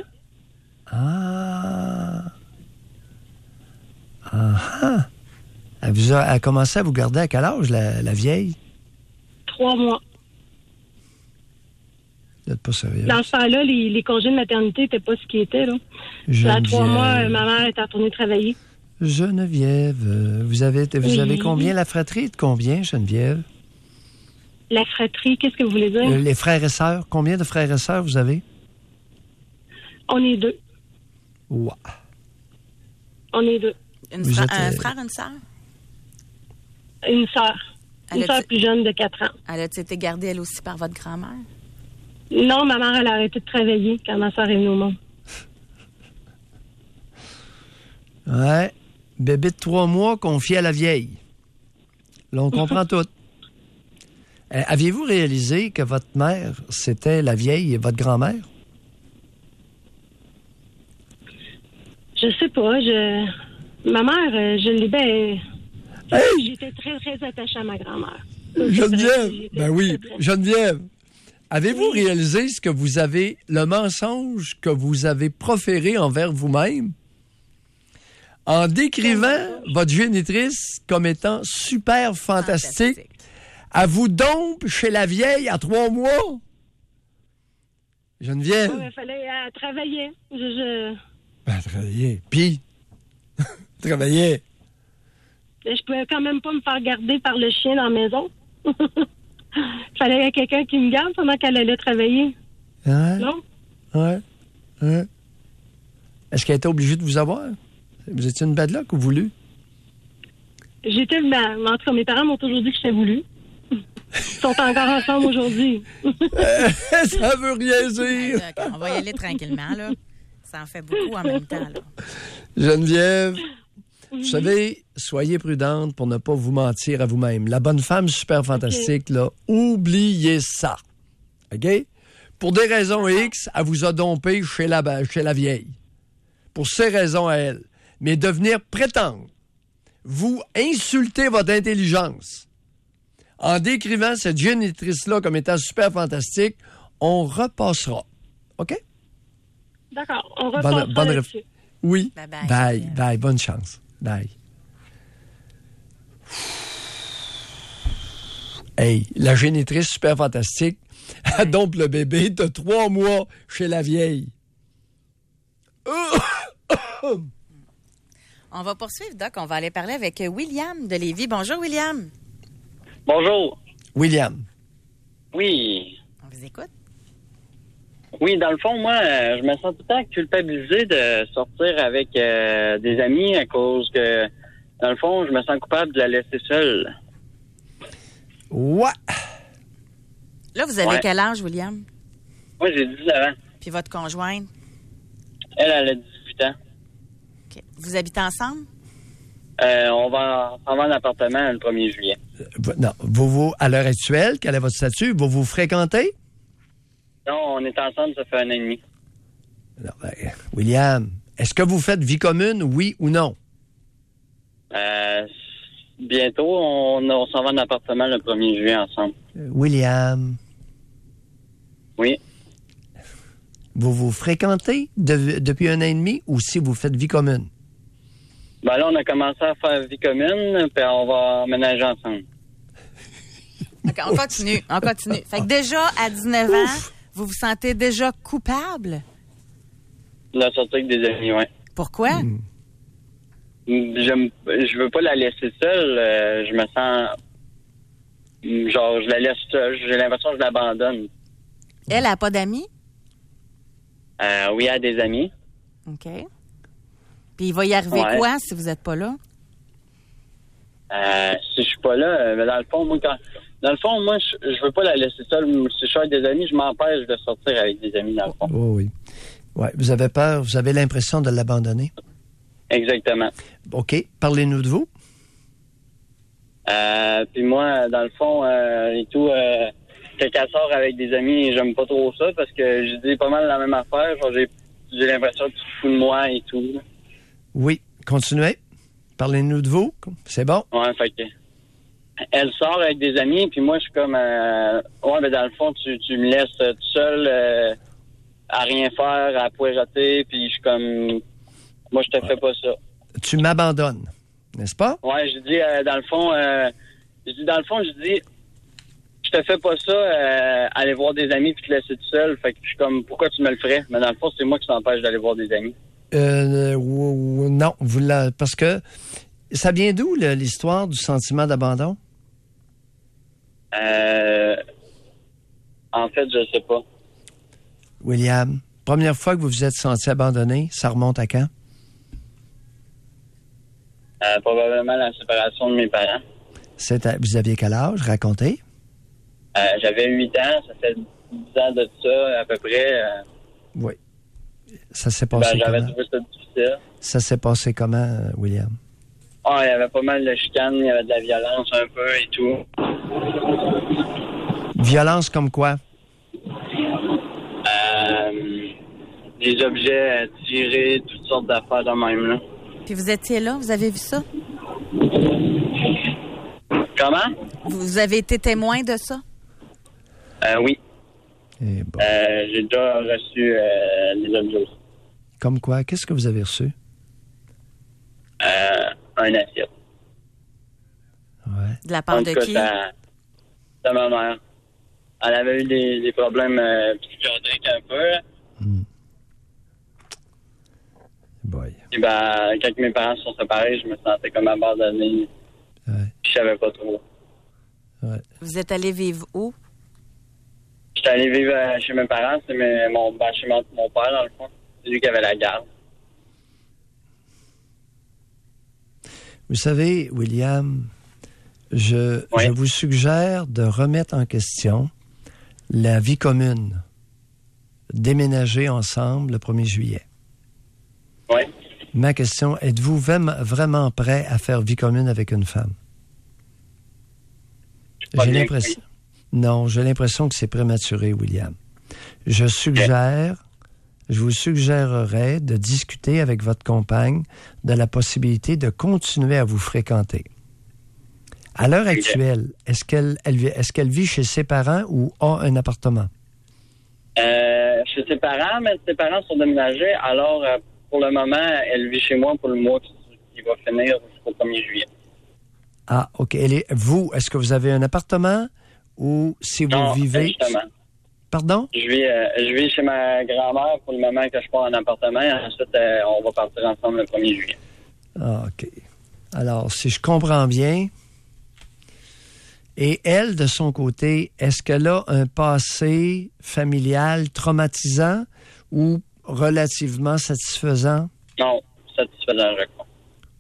[SPEAKER 4] Ah! Ah ah! Elle, vous a, elle a commencé à vous garder à quel âge, la, la vieille?
[SPEAKER 20] Trois mois.
[SPEAKER 4] Vous n'êtes pas sérieux.
[SPEAKER 20] Dans ce temps-là, les, les congés de maternité n'étaient pas ce qui était, là. À trois mois, ma mère était retournée travailler.
[SPEAKER 4] Geneviève, vous avez, vous
[SPEAKER 20] oui.
[SPEAKER 4] avez combien? La fratrie est de combien, Geneviève?
[SPEAKER 20] La fratrie, qu'est-ce que vous voulez dire?
[SPEAKER 4] Euh, les frères et sœurs. Combien de frères et sœurs vous avez?
[SPEAKER 20] On est deux.
[SPEAKER 4] Ouais.
[SPEAKER 20] On est deux.
[SPEAKER 3] Une fra- êtes, un euh... frère, une sœur?
[SPEAKER 20] Une sœur. Une sœur plus jeune de quatre ans.
[SPEAKER 3] Elle a-t-elle été gardée, elle aussi, par votre grand-mère?
[SPEAKER 20] Non, ma mère, elle a arrêté de travailler quand ma sœur est venue au monde.
[SPEAKER 4] Ouais. Bébé de trois mois confié à la vieille. Là, on comprend tout. Euh, aviez-vous réalisé que votre mère, c'était la vieille et votre grand-mère?
[SPEAKER 20] Je sais pas. Je... Ma mère, je l'ai bien... Hey! J'étais très, très attachée à ma grand-mère.
[SPEAKER 4] Geneviève, ben oui, Geneviève. Avez-vous oui. réalisé ce que vous avez, le mensonge que vous avez proféré envers vous-même en décrivant votre génitrice comme étant super fantastique, fantastique. À vous domper chez la vieille à trois mois? Geneviève?
[SPEAKER 20] Oui, il fallait euh, travailler. Je, je...
[SPEAKER 4] Ben, travailler. Puis? travailler.
[SPEAKER 20] Je pouvais quand même pas me faire garder par le chien dans la maison. Il fallait qu'il y ait quelqu'un qui me garde pendant qu'elle allait travailler.
[SPEAKER 4] Ouais.
[SPEAKER 20] Non?
[SPEAKER 4] Ouais. Ouais. Est-ce qu'elle était obligée de vous avoir? Vous étiez une bad luck ou voulu?
[SPEAKER 20] j'étais le mal. En tout cas, mes parents m'ont toujours dit que j'étais voulu. Ils sont encore ensemble aujourd'hui.
[SPEAKER 4] Ça veut rien dire.
[SPEAKER 3] Ouais, on va y aller tranquillement, là. Ça en fait beaucoup en même temps, là.
[SPEAKER 4] Geneviève,
[SPEAKER 20] Oui.
[SPEAKER 4] vous savez, soyez prudente pour ne pas vous mentir à vous-même. La bonne femme super fantastique, là, oubliez ça. OK? Pour des raisons X, elle vous a dompé chez la, chez la vieille. Pour ces raisons à elle. Mais de venir prétendre, vous insulter votre intelligence en décrivant cette génitrice-là comme étant super fantastique, on repassera. OK?
[SPEAKER 20] D'accord, on repassera
[SPEAKER 4] Bonne, bonne
[SPEAKER 20] là-dessus.
[SPEAKER 4] réf- Oui.
[SPEAKER 3] Bye bye.
[SPEAKER 4] Bye. Bye. Bonne chance. Bye. Hey, la génitrice super fantastique, elle dompe le bébé de trois mois chez la vieille.
[SPEAKER 3] On va poursuivre, Doc. On va aller parler avec William de Lévis. Bonjour, William.
[SPEAKER 5] Bonjour.
[SPEAKER 4] William.
[SPEAKER 5] Oui.
[SPEAKER 3] On vous écoute.
[SPEAKER 5] Oui, dans le fond, moi, euh, je me sens tout le temps culpabilisé de sortir avec euh, des amis à cause que, dans le fond, je me sens coupable de la laisser seule.
[SPEAKER 4] Ouais.
[SPEAKER 3] Là, vous avez
[SPEAKER 5] Ouais.
[SPEAKER 3] quel âge, William?
[SPEAKER 5] Moi, j'ai dix-neuf ans.
[SPEAKER 3] Puis votre conjointe?
[SPEAKER 5] Elle, elle a dix-huit ans.
[SPEAKER 3] OK. Vous habitez ensemble?
[SPEAKER 5] Euh, on va s'en va en appartement le premier juillet.
[SPEAKER 4] V- Non, vous, vous, à l'heure actuelle, quel est votre statut? Vous vous fréquentez?
[SPEAKER 5] Non, on est ensemble, ça fait un an et demi.
[SPEAKER 4] Non, ben, William, est-ce que vous faites vie commune, oui ou non?
[SPEAKER 5] Euh, bientôt, on, on s'en va en appartement le premier juillet ensemble.
[SPEAKER 4] Euh, William,
[SPEAKER 5] Oui.
[SPEAKER 4] vous vous fréquentez de- depuis un an et demi ou si vous faites vie commune?
[SPEAKER 5] Ben là, on a commencé à faire vie commune, puis on va emménager ensemble.
[SPEAKER 3] OK, on continue. On continue. Fait que déjà, à dix-neuf ans, vous vous sentez déjà coupable?
[SPEAKER 5] La sortie avec des amis, ouais.
[SPEAKER 3] Pourquoi?
[SPEAKER 5] J'aime, je veux pas la laisser seule. euh, je me sens... Genre, je la laisse seule. J'ai l'impression que je l'abandonne.
[SPEAKER 3] Elle n'a pas d'amis?
[SPEAKER 5] Euh, oui, elle a des amis.
[SPEAKER 3] OK. Puis il va y arriver
[SPEAKER 5] Ouais.
[SPEAKER 3] quoi si vous n'êtes pas là?
[SPEAKER 5] Euh, si je suis pas là, euh, mais dans le fond, moi, quand... Dans le fond, moi, je, je veux pas la laisser seule. Si je suis avec des amis, je m'empêche de sortir avec des amis, dans le fond.
[SPEAKER 4] Oh oui. Ouais, vous avez peur, vous avez l'impression de l'abandonner?
[SPEAKER 5] Exactement.
[SPEAKER 4] OK. Parlez-nous de vous.
[SPEAKER 5] Euh, puis moi, dans le fond, euh, et tout, euh, quand elle sort avec des amis, j'aime pas trop ça parce que je dis pas mal la même affaire. Genre, j'ai, j'ai l'impression que tu te fous de moi et tout.
[SPEAKER 4] Oui. Continuez. Parlez-nous de vous. C'est bon?
[SPEAKER 5] Ouais, fait que... Elle sort avec des amis, puis moi, je suis comme... Euh, ouais, mais dans le fond, tu, tu me laisses euh, tout seul euh, à rien faire, à poireauter, puis je suis comme... Moi, je te fais pas ça.
[SPEAKER 4] Tu m'abandonnes, n'est-ce pas?
[SPEAKER 5] Ouais, je dis, euh, dans le fond... Euh, je dis, dans le fond, je dis... Je te fais pas ça, euh, aller voir des amis puis te laisser tout seul. Fait que je suis comme, pourquoi tu me le ferais? Mais dans le fond, c'est moi qui t'empêche d'aller voir des amis.
[SPEAKER 4] Euh, ou- ou- non, vous la, parce que ça vient d'où le- l'histoire du sentiment d'abandon?
[SPEAKER 5] Euh, en fait, je sais pas.
[SPEAKER 4] William, première fois que vous vous êtes senti abandonné, ça remonte à quand?
[SPEAKER 5] Euh, probablement la séparation de mes parents.
[SPEAKER 4] C'est à- vous aviez quel âge? Racontez.
[SPEAKER 5] Euh, j'avais huit ans, ça fait dix ans de ça, à peu près. Euh,
[SPEAKER 4] Oui. Ça s'est
[SPEAKER 5] ben,
[SPEAKER 4] passé
[SPEAKER 5] j'avais
[SPEAKER 4] comment?
[SPEAKER 5] trouvé ça difficile.
[SPEAKER 4] Ça s'est passé comment, euh, William?
[SPEAKER 5] Ah, il y avait pas mal de chicanes, il y avait de la violence un peu et tout.
[SPEAKER 4] Violence comme quoi?
[SPEAKER 5] Euh, des objets euh, tirés, toutes sortes d'affaires de même, là.
[SPEAKER 3] Puis vous étiez là, vous avez vu ça?
[SPEAKER 5] Comment?
[SPEAKER 3] Vous avez été témoin de ça?
[SPEAKER 5] Euh, oui.
[SPEAKER 4] Eh bon.
[SPEAKER 5] Euh, j'ai déjà reçu euh, des objets aussi.
[SPEAKER 4] Comme quoi? Qu'est-ce que vous avez reçu?
[SPEAKER 5] Euh, un assiette.
[SPEAKER 3] De la part
[SPEAKER 5] En
[SPEAKER 3] de
[SPEAKER 5] tout cas,
[SPEAKER 3] qui?
[SPEAKER 5] ça- de ma mère. Elle avait eu des, des problèmes euh, psychiatriques un peu. là.
[SPEAKER 4] Boy.
[SPEAKER 5] Puis ben, quand mes parents se sont séparés, je me sentais comme abandonné. Je savais pas trop.
[SPEAKER 3] Vous êtes allé vivre où?
[SPEAKER 5] J'étais allé vivre euh, chez mes parents, c'est mes- mon, ben, chez mon, mon père, dans le fond. C'est lui qui avait la garde.
[SPEAKER 4] Vous savez, William, je,
[SPEAKER 5] oui.
[SPEAKER 4] je vous suggère de remettre en question la vie commune. Déménager ensemble le premier juillet.
[SPEAKER 5] Oui.
[SPEAKER 4] Ma question, êtes-vous vraiment prêt à faire vie commune avec une femme? J'ai l'impression... Non, j'ai l'impression que c'est prématuré, William. Je suggère, je vous suggérerais de discuter avec votre compagne de la possibilité de continuer à vous fréquenter. À l'heure actuelle, est-ce qu'elle, elle, est-ce qu'elle vit chez ses parents ou a un appartement?
[SPEAKER 5] Euh, chez ses parents, mais ses parents sont déménagés. Alors, euh, pour le moment, elle vit chez moi pour le mois qui, qui va finir jusqu'au premier juillet.
[SPEAKER 4] Ah, OK. Elle est, vous, est-ce que vous avez un appartement ou si vous
[SPEAKER 5] non,
[SPEAKER 4] vivez...
[SPEAKER 5] Justement.
[SPEAKER 4] Pardon?
[SPEAKER 5] Je vis, euh, je vis chez ma grand-mère pour le moment que je pars en appartement. Et ensuite, euh, on va partir ensemble le premier juillet.
[SPEAKER 4] Ah, OK. Alors, si je comprends bien... Et elle, de son côté, est-ce qu'elle a un passé familial traumatisant ou relativement satisfaisant?
[SPEAKER 5] Non, satisfaisant, je crois.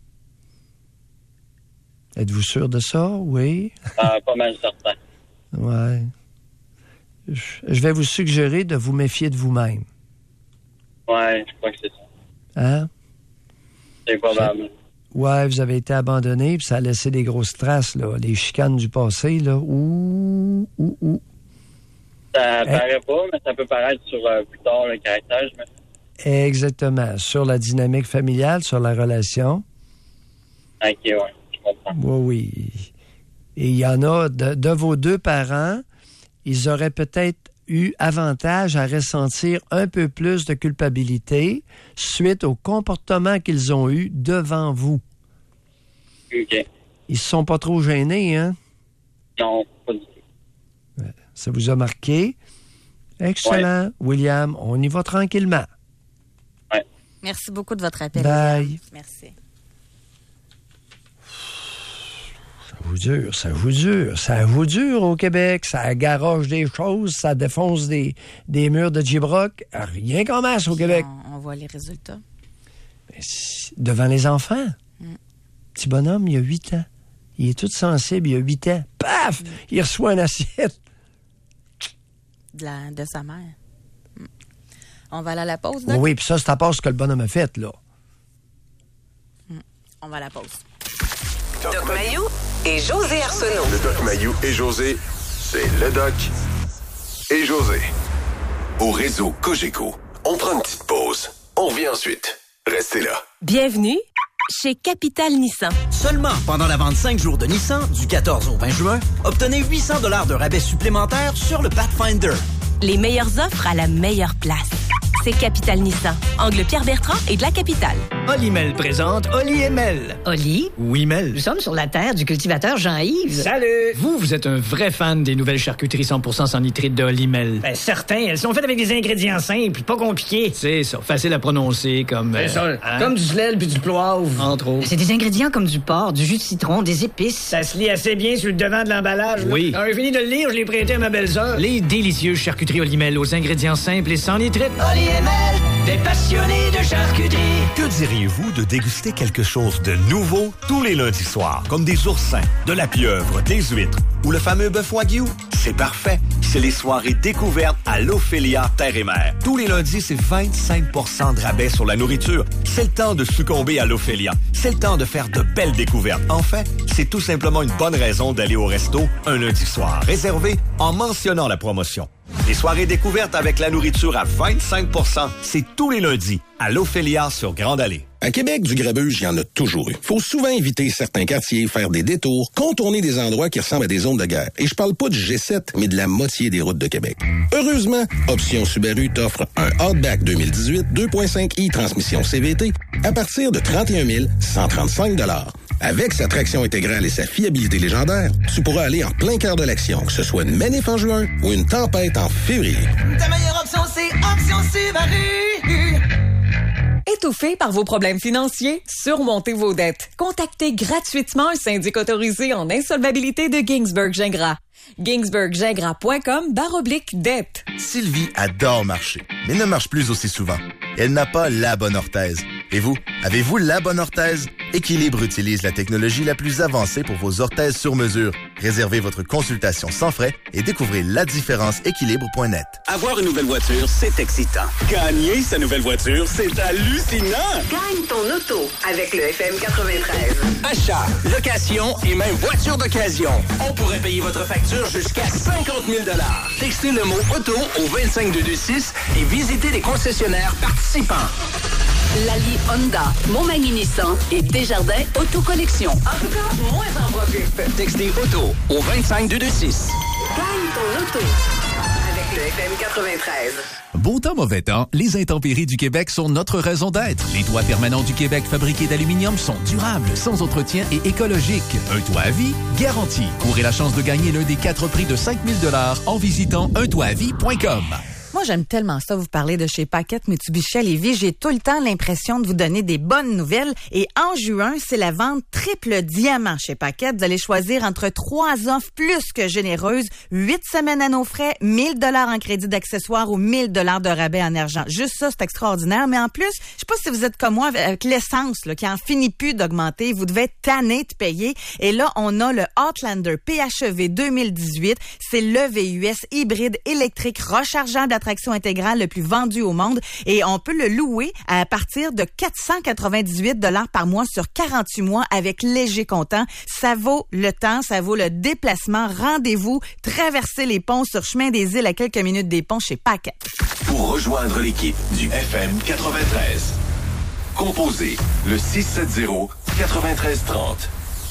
[SPEAKER 4] Êtes-vous sûr de ça? Oui?
[SPEAKER 5] Ah, pas mal certain.
[SPEAKER 4] Ouais. Je vais vous suggérer de vous méfier de vous-même.
[SPEAKER 5] Ouais, je crois que c'est ça.
[SPEAKER 4] Hein?
[SPEAKER 5] C'est probable.
[SPEAKER 4] Ouais, vous avez été abandonné, puis ça a laissé des grosses traces, là. Les chicanes du passé, là. Ouh, ouh, ouh.
[SPEAKER 5] Ça
[SPEAKER 4] hein?
[SPEAKER 5] paraît pas, mais ça peut paraître sur euh, plus tard le caractère, je me...
[SPEAKER 4] Exactement. Sur la dynamique familiale, sur la relation.
[SPEAKER 5] OK, ouais, je comprends.
[SPEAKER 4] Oui, oui. Et il y en a, de, de vos deux parents, ils auraient peut-être eu avantage à ressentir un peu plus de culpabilité suite au comportement qu'ils ont eu devant vous.
[SPEAKER 5] OK.
[SPEAKER 4] Ils se sont pas trop gênés, hein?
[SPEAKER 5] Non, pas du tout.
[SPEAKER 4] Ça vous a marqué? Excellent. Ouais. William, on y va tranquillement.
[SPEAKER 5] Ouais.
[SPEAKER 3] Merci beaucoup de votre appel.
[SPEAKER 4] Bye.
[SPEAKER 3] William. Merci.
[SPEAKER 4] Ça vous dure, ça vous dure, ça vous dure au Québec. Ça garoche des choses, ça défonce des, des murs de Gibroc. Rien qu'en masse au
[SPEAKER 3] Puis
[SPEAKER 4] Québec.
[SPEAKER 3] On, on voit les résultats.
[SPEAKER 4] Devant les enfants.
[SPEAKER 3] Mm.
[SPEAKER 4] Petit bonhomme, il a huit ans. Il est tout sensible, il a huit ans. Paf! Mm. Il reçoit une assiette.
[SPEAKER 3] De, la, de sa mère. Mm. On va aller à la pause,
[SPEAKER 4] Doc? Oui, puis ça, c'est à part ce que le bonhomme a fait, là.
[SPEAKER 3] Mm. On va à la pause.
[SPEAKER 1] Doc Mayou et José Arsenault.
[SPEAKER 2] Le Doc Mayou et José, c'est le Doc et José. Au réseau Cogeco, on prend une petite pause. On revient ensuite. Restez là.
[SPEAKER 22] Bienvenue chez Capital Nissan.
[SPEAKER 7] Seulement pendant la vente cinq jours de Nissan, du quatorze au vingt juin, obtenez huit cents dollars de rabais supplémentaires sur le Pathfinder.
[SPEAKER 22] Les meilleures offres à la meilleure place. C'est Capital Nissan, angle Pierre-Bertrand et de la capitale.
[SPEAKER 13] Olimel présente Oli et Mel.
[SPEAKER 9] Oli?
[SPEAKER 13] Oui, Mel.
[SPEAKER 9] Nous sommes sur la terre du cultivateur Jean-Yves.
[SPEAKER 13] Salut! Vous, vous êtes un vrai fan des nouvelles charcuteries cent pour cent sans nitrite de Olimel.
[SPEAKER 9] Ben, certain. Elles sont faites avec des ingrédients simples, pas compliqués.
[SPEAKER 13] C'est ça. Facile à prononcer, comme...
[SPEAKER 9] C'est ça.
[SPEAKER 13] Euh, hein?
[SPEAKER 9] Comme du sel puis du poivre.
[SPEAKER 13] Entre autres.
[SPEAKER 9] C'est des ingrédients comme du porc, du jus de citron, des épices.
[SPEAKER 13] Ça se lit assez bien sur le devant de l'emballage.
[SPEAKER 9] Oui.
[SPEAKER 13] Quand j'ai fini de le lire, je l'ai prêté à ma belle-sœur. Les délicieuses charcuteries Olimel aux ingrédients simples et sans nitrite.
[SPEAKER 9] Oli et Mel, des passionnés de charcuterie.
[SPEAKER 8] Que diriez-vous de déguster quelque chose de nouveau tous les lundis soirs, comme des oursins, de la pieuvre, des huîtres ou le fameux bœuf wagyu? C'est parfait. C'est les soirées découvertes à l'Ophélia Terre et Mer. Tous les lundis, c'est vingt-cinq pour cent de rabais sur la nourriture. C'est le temps de succomber à l'Ophélia. C'est le temps de faire de belles découvertes. En fait, c'est tout simplement une bonne raison d'aller au resto un lundi soir. Réservé en mentionnant la promotion. Les soirées découvertes avec la nourriture à vingt-cinq pour cent, c'est tous les lundis à l'Ophélia sur Grande Allée.
[SPEAKER 15] À Québec, du grabuge, il y en a toujours eu. Faut souvent éviter certains quartiers, faire des détours, contourner des endroits qui ressemblent à des zones de guerre. Et je parle pas du G sept, mais de la moitié des routes de Québec. Heureusement, Option Subaru t'offre un Outback deux mille dix-huit deux point cinq i transmission C V T à partir de trente et un mille cent trente-cinq dollars. Avec sa traction intégrale et sa fiabilité légendaire, tu pourras aller en plein cœur de l'action, que ce soit une manif en juin ou une tempête en février.
[SPEAKER 25] Ta meilleure option, c'est Option Subaru.
[SPEAKER 21] Étouffé par vos problèmes financiers? Surmontez vos dettes. Contactez gratuitement un syndic autorisé en insolvabilité de Ginsberg-Gingras. Ginsberg-Gingras.com barre oblique dette.
[SPEAKER 24] Sylvie adore marcher, mais ne marche plus aussi souvent. Elle n'a pas la bonne orthèse.
[SPEAKER 6] Et vous, avez-vous la bonne orthèse? Équilibre utilise la technologie la plus avancée pour vos orthèses sur mesure. Réservez votre consultation sans frais et découvrez la différence équilibre point net.
[SPEAKER 10] Avoir une nouvelle voiture, c'est excitant. Gagner sa nouvelle voiture, c'est hallucinant.
[SPEAKER 1] Gagne ton auto avec le F M quatre-vingt-treize.
[SPEAKER 10] Achat, location et même voiture d'occasion. On pourrait payer votre facture jusqu'à cinquante mille dollars. Textez le mot auto au vingt-cinq deux deux six et visitez les concessionnaires participants.
[SPEAKER 1] L'Allier Honda, Montmagny Nissan et Desjardins Auto-Collection. En tout cas, moins en profite.
[SPEAKER 10] Textez auto au vingt-cinq deux deux six.
[SPEAKER 1] Gagne ton auto avec le F M quatre-vingt-treize.
[SPEAKER 11] Beau temps, mauvais temps, les intempéries du Québec sont notre raison d'être. Les toits permanents du Québec fabriqués d'aluminium sont durables, sans entretien et écologiques. Un toit à vie, garanti. Courez la chance de gagner l'un des quatre prix de cinq mille dollars en visitant un toit à vie point com.
[SPEAKER 3] Moi, j'aime tellement ça, vous parler de chez Paquette Mitsubishi à Lévis. J'ai tout le temps l'impression de vous donner des bonnes nouvelles. Et en juin, c'est la vente triple diamant chez Paquette. Vous allez choisir entre trois offres plus que généreuses. Huit semaines à nos frais, mille dollars en crédit d'accessoires ou mille dollars de rabais en argent. Juste ça, c'est extraordinaire. Mais en plus, je sais pas si vous êtes comme moi avec l'essence là, qui en finit plus d'augmenter. Vous devez être tanné de payer. Et là, on a le Outlander P H E V deux mille dix-huit. C'est le V U S hybride électrique rechargeable à traction intégrale le plus vendu au monde et on peut le louer à partir de quatre cent quatre-vingt-dix-huit dollars par mois sur quarante-huit mois avec léger comptant. Ça vaut le temps, ça vaut le déplacement. Rendez-vous, traversez les ponts sur Chemin des Îles à quelques minutes des ponts chez Paquette.
[SPEAKER 2] Pour rejoindre l'équipe du F M quatre-vingt-treize, composez le six sept zéro quatre-vingt-treize trente.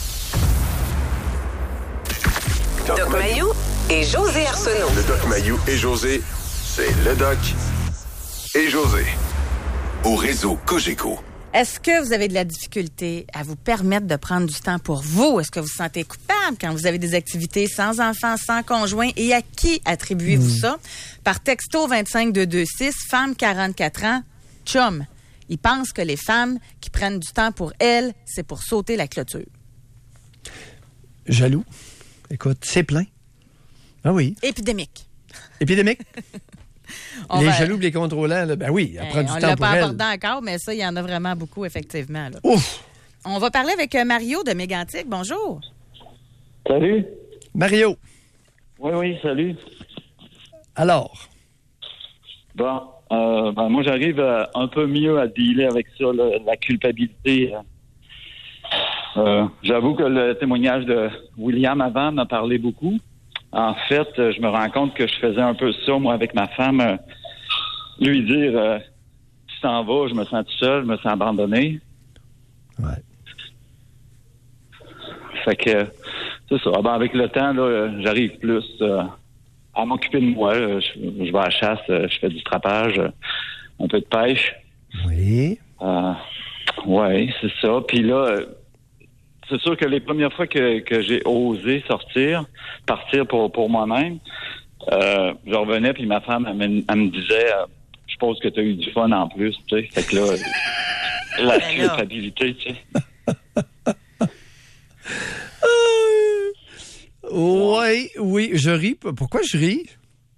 [SPEAKER 1] Doc Mayou et José Arsenault.
[SPEAKER 2] Le Doc Mayou et José, c'est le Doc et José au réseau Cogeco.
[SPEAKER 3] Est-ce que vous avez de la difficulté à vous permettre de prendre du temps pour vous? Est-ce que vous vous sentez coupable quand vous avez des activités sans enfants, sans conjoint? Et à qui attribuez-vous mmh. ça? Par texto vingt-cinq deux deux six, femme quarante-quatre ans, chum. Il pense que les femmes qui prennent du temps pour elles, c'est pour sauter la clôture.
[SPEAKER 4] Jaloux. Écoute, c'est plein. Ah oui.
[SPEAKER 3] Épidémique.
[SPEAKER 4] Épidémique?
[SPEAKER 3] On
[SPEAKER 4] les
[SPEAKER 3] va...
[SPEAKER 4] jaloux, les contrôlants, là, ben oui, elle prend
[SPEAKER 3] hey,
[SPEAKER 4] du
[SPEAKER 3] on
[SPEAKER 4] temps
[SPEAKER 3] l'a
[SPEAKER 4] pour
[SPEAKER 3] pas
[SPEAKER 4] elle.
[SPEAKER 3] abordé encore, mais ça, il y en a vraiment beaucoup, effectivement. Là.
[SPEAKER 4] Ouf!
[SPEAKER 3] On va parler avec Mario de Mégantic. Bonjour.
[SPEAKER 12] Salut.
[SPEAKER 4] Mario.
[SPEAKER 12] Oui, oui, salut.
[SPEAKER 4] Alors?
[SPEAKER 12] Bon, euh, ben, moi, j'arrive euh, un peu mieux à dealer avec ça, là, la culpabilité. Euh, j'avoue que le témoignage de William avant m'a parlé beaucoup. En fait, je me rends compte que je faisais un peu ça, moi, avec ma femme. Euh, lui dire, euh, tu t'en vas, je me sens tout seul, je me sens abandonné.
[SPEAKER 4] Ouais.
[SPEAKER 12] Fait que, c'est ça. Ben, avec le temps, là, j'arrive plus euh, à m'occuper de moi. Je, je vais à la chasse, je fais du trapage, un peu de pêche.
[SPEAKER 4] Oui.
[SPEAKER 12] Euh, ouais, c'est ça. Puis là... C'est sûr que les premières fois que, que j'ai osé sortir, partir pour, pour moi-même, euh, je revenais puis ma femme, elle me, elle me disait euh, « Je pense que tu as eu du fun en plus. » tu sais. Fait que là, la culpabilité, tu sais.
[SPEAKER 4] euh, oui, oui, je ris. Pourquoi je ris?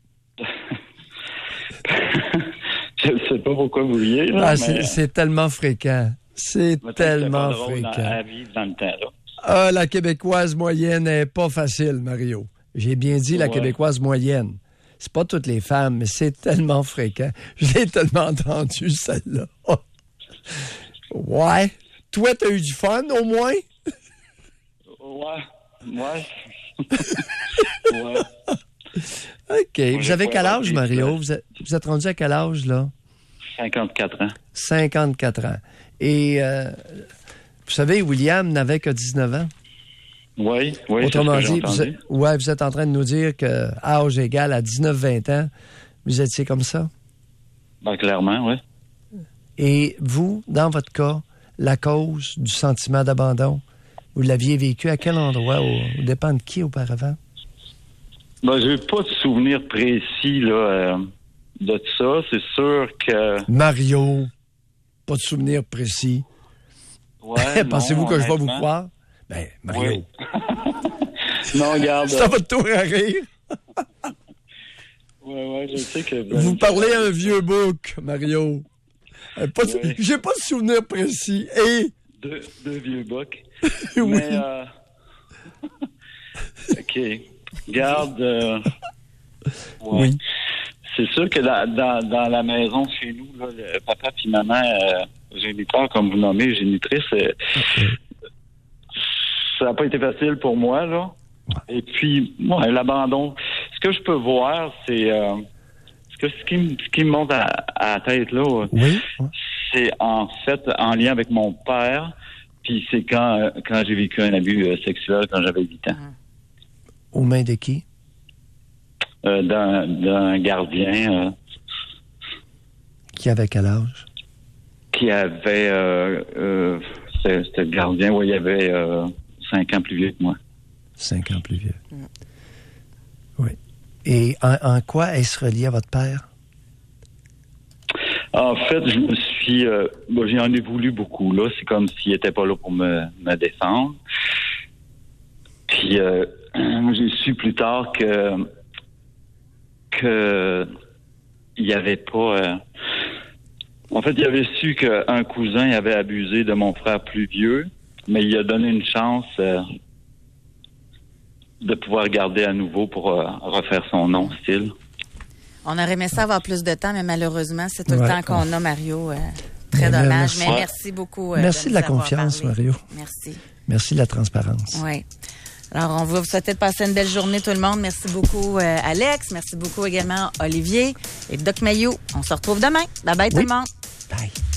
[SPEAKER 12] Je ne sais pas pourquoi vous riez. Là,
[SPEAKER 4] ah,
[SPEAKER 12] mais...
[SPEAKER 4] c'est, c'est tellement fréquent. C'est
[SPEAKER 12] mais
[SPEAKER 4] tellement
[SPEAKER 12] c'est
[SPEAKER 4] fréquent.
[SPEAKER 12] Dans, à vivre dans le temps, là.
[SPEAKER 4] Ah, la québécoise moyenne n'est pas facile, Mario. J'ai bien dit la ouais. québécoise moyenne. C'est pas toutes les femmes, mais c'est tellement fréquent. Je l'ai tellement entendu, celle-là. Oh. Ouais. Toi, t'as eu du fun, au moins?
[SPEAKER 12] Ouais. Ouais. ouais.
[SPEAKER 4] OK. Moi, vous avez quel âge, Mario? Vous êtes, vous êtes rendu à quel âge, là?
[SPEAKER 12] cinquante-quatre ans.
[SPEAKER 4] cinquante-quatre ans. Et, euh, vous savez, William n'avait que dix-neuf ans.
[SPEAKER 12] Oui, oui.
[SPEAKER 4] Autrement
[SPEAKER 12] c'est ce que
[SPEAKER 4] dit, vous êtes, ouais, vous êtes en train de nous dire que âge égal à dix-neuf vingt ans, vous étiez comme ça?
[SPEAKER 12] Ben, clairement, oui.
[SPEAKER 4] Et vous, dans votre cas, la cause du sentiment d'abandon, vous l'aviez vécu à quel endroit? Au, au dépend de qui auparavant?
[SPEAKER 12] Ben, j'ai pas de souvenir précis, là, euh, de ça. C'est sûr que...
[SPEAKER 4] Mario, pas de souvenir précis.
[SPEAKER 12] Ouais,
[SPEAKER 4] Pensez-vous
[SPEAKER 12] non,
[SPEAKER 4] que
[SPEAKER 12] honnêtement.
[SPEAKER 4] je vais vous croire? Ben, Mario.
[SPEAKER 12] Oui. non, regarde.
[SPEAKER 4] C'est à votre tour à rire.
[SPEAKER 12] ouais, ouais, je sais que...
[SPEAKER 4] Vous parlez à un vieux bouc, Mario. Pas de-
[SPEAKER 12] Oui.
[SPEAKER 4] J'ai pas de souvenir précis. Et...
[SPEAKER 12] Deux, deux vieux bocs.
[SPEAKER 4] Oui.
[SPEAKER 12] Mais, euh... OK. Garde. euh, ouais.
[SPEAKER 4] Oui.
[SPEAKER 12] C'est sûr que dans, dans, dans la maison chez nous, là, le papa et maman, euh, géniteur, comme vous nommez, génitrice, euh, ça n'a pas été facile pour moi, là. Et puis, ouais, l'abandon. Ce que je peux voir, c'est euh, ce, que, ce, qui, me- ce qui me monte à, à la tête, là,
[SPEAKER 4] oui.
[SPEAKER 12] c'est en fait en lien avec mon père. Puis c'est quand, euh, quand j'ai vécu un abus euh, sexuel quand j'avais huit ans.
[SPEAKER 4] Aux mains de qui?
[SPEAKER 12] Euh, d'un, d'un gardien euh,
[SPEAKER 4] Qui avait quel âge?
[SPEAKER 12] qui avait... Euh, euh, c'était, c'était le gardien, ouais, il avait euh, cinq ans plus vieux que moi.
[SPEAKER 4] Cinq ans plus vieux. Oui. Et en, en quoi est-ce relié à votre père?
[SPEAKER 12] En fait, je me suis... Euh, bon, j'en ai voulu beaucoup, là. C'est comme s'il n'était pas là pour me, me défendre. Puis, euh, j'ai su plus tard que... que... il n'y avait pas... euh, en fait, il avait su qu'un cousin avait abusé de mon frère plus vieux, mais il a donné une chance euh, de pouvoir garder à nouveau pour euh, refaire son nom, style.
[SPEAKER 3] On aurait aimé ça avoir plus de temps, mais malheureusement, c'est tout le
[SPEAKER 4] Ouais.
[SPEAKER 3] temps qu'on a, Mario. Euh, très
[SPEAKER 4] Mais
[SPEAKER 3] dommage.
[SPEAKER 4] merci.
[SPEAKER 3] Mais merci beaucoup. euh,
[SPEAKER 4] Merci de
[SPEAKER 3] nous
[SPEAKER 4] la
[SPEAKER 3] avoir
[SPEAKER 4] confiance,
[SPEAKER 3] parlé.
[SPEAKER 4] Mario.
[SPEAKER 3] Merci.
[SPEAKER 4] Merci de la transparence.
[SPEAKER 3] Oui. Alors, on va vous souhaiter de passer une belle journée, tout le monde. Merci beaucoup, euh, Alex. Merci beaucoup également, Olivier et Doc Mailloux. On se retrouve demain. Bye bye,
[SPEAKER 4] Oui.
[SPEAKER 3] tout le monde.
[SPEAKER 4] Bye.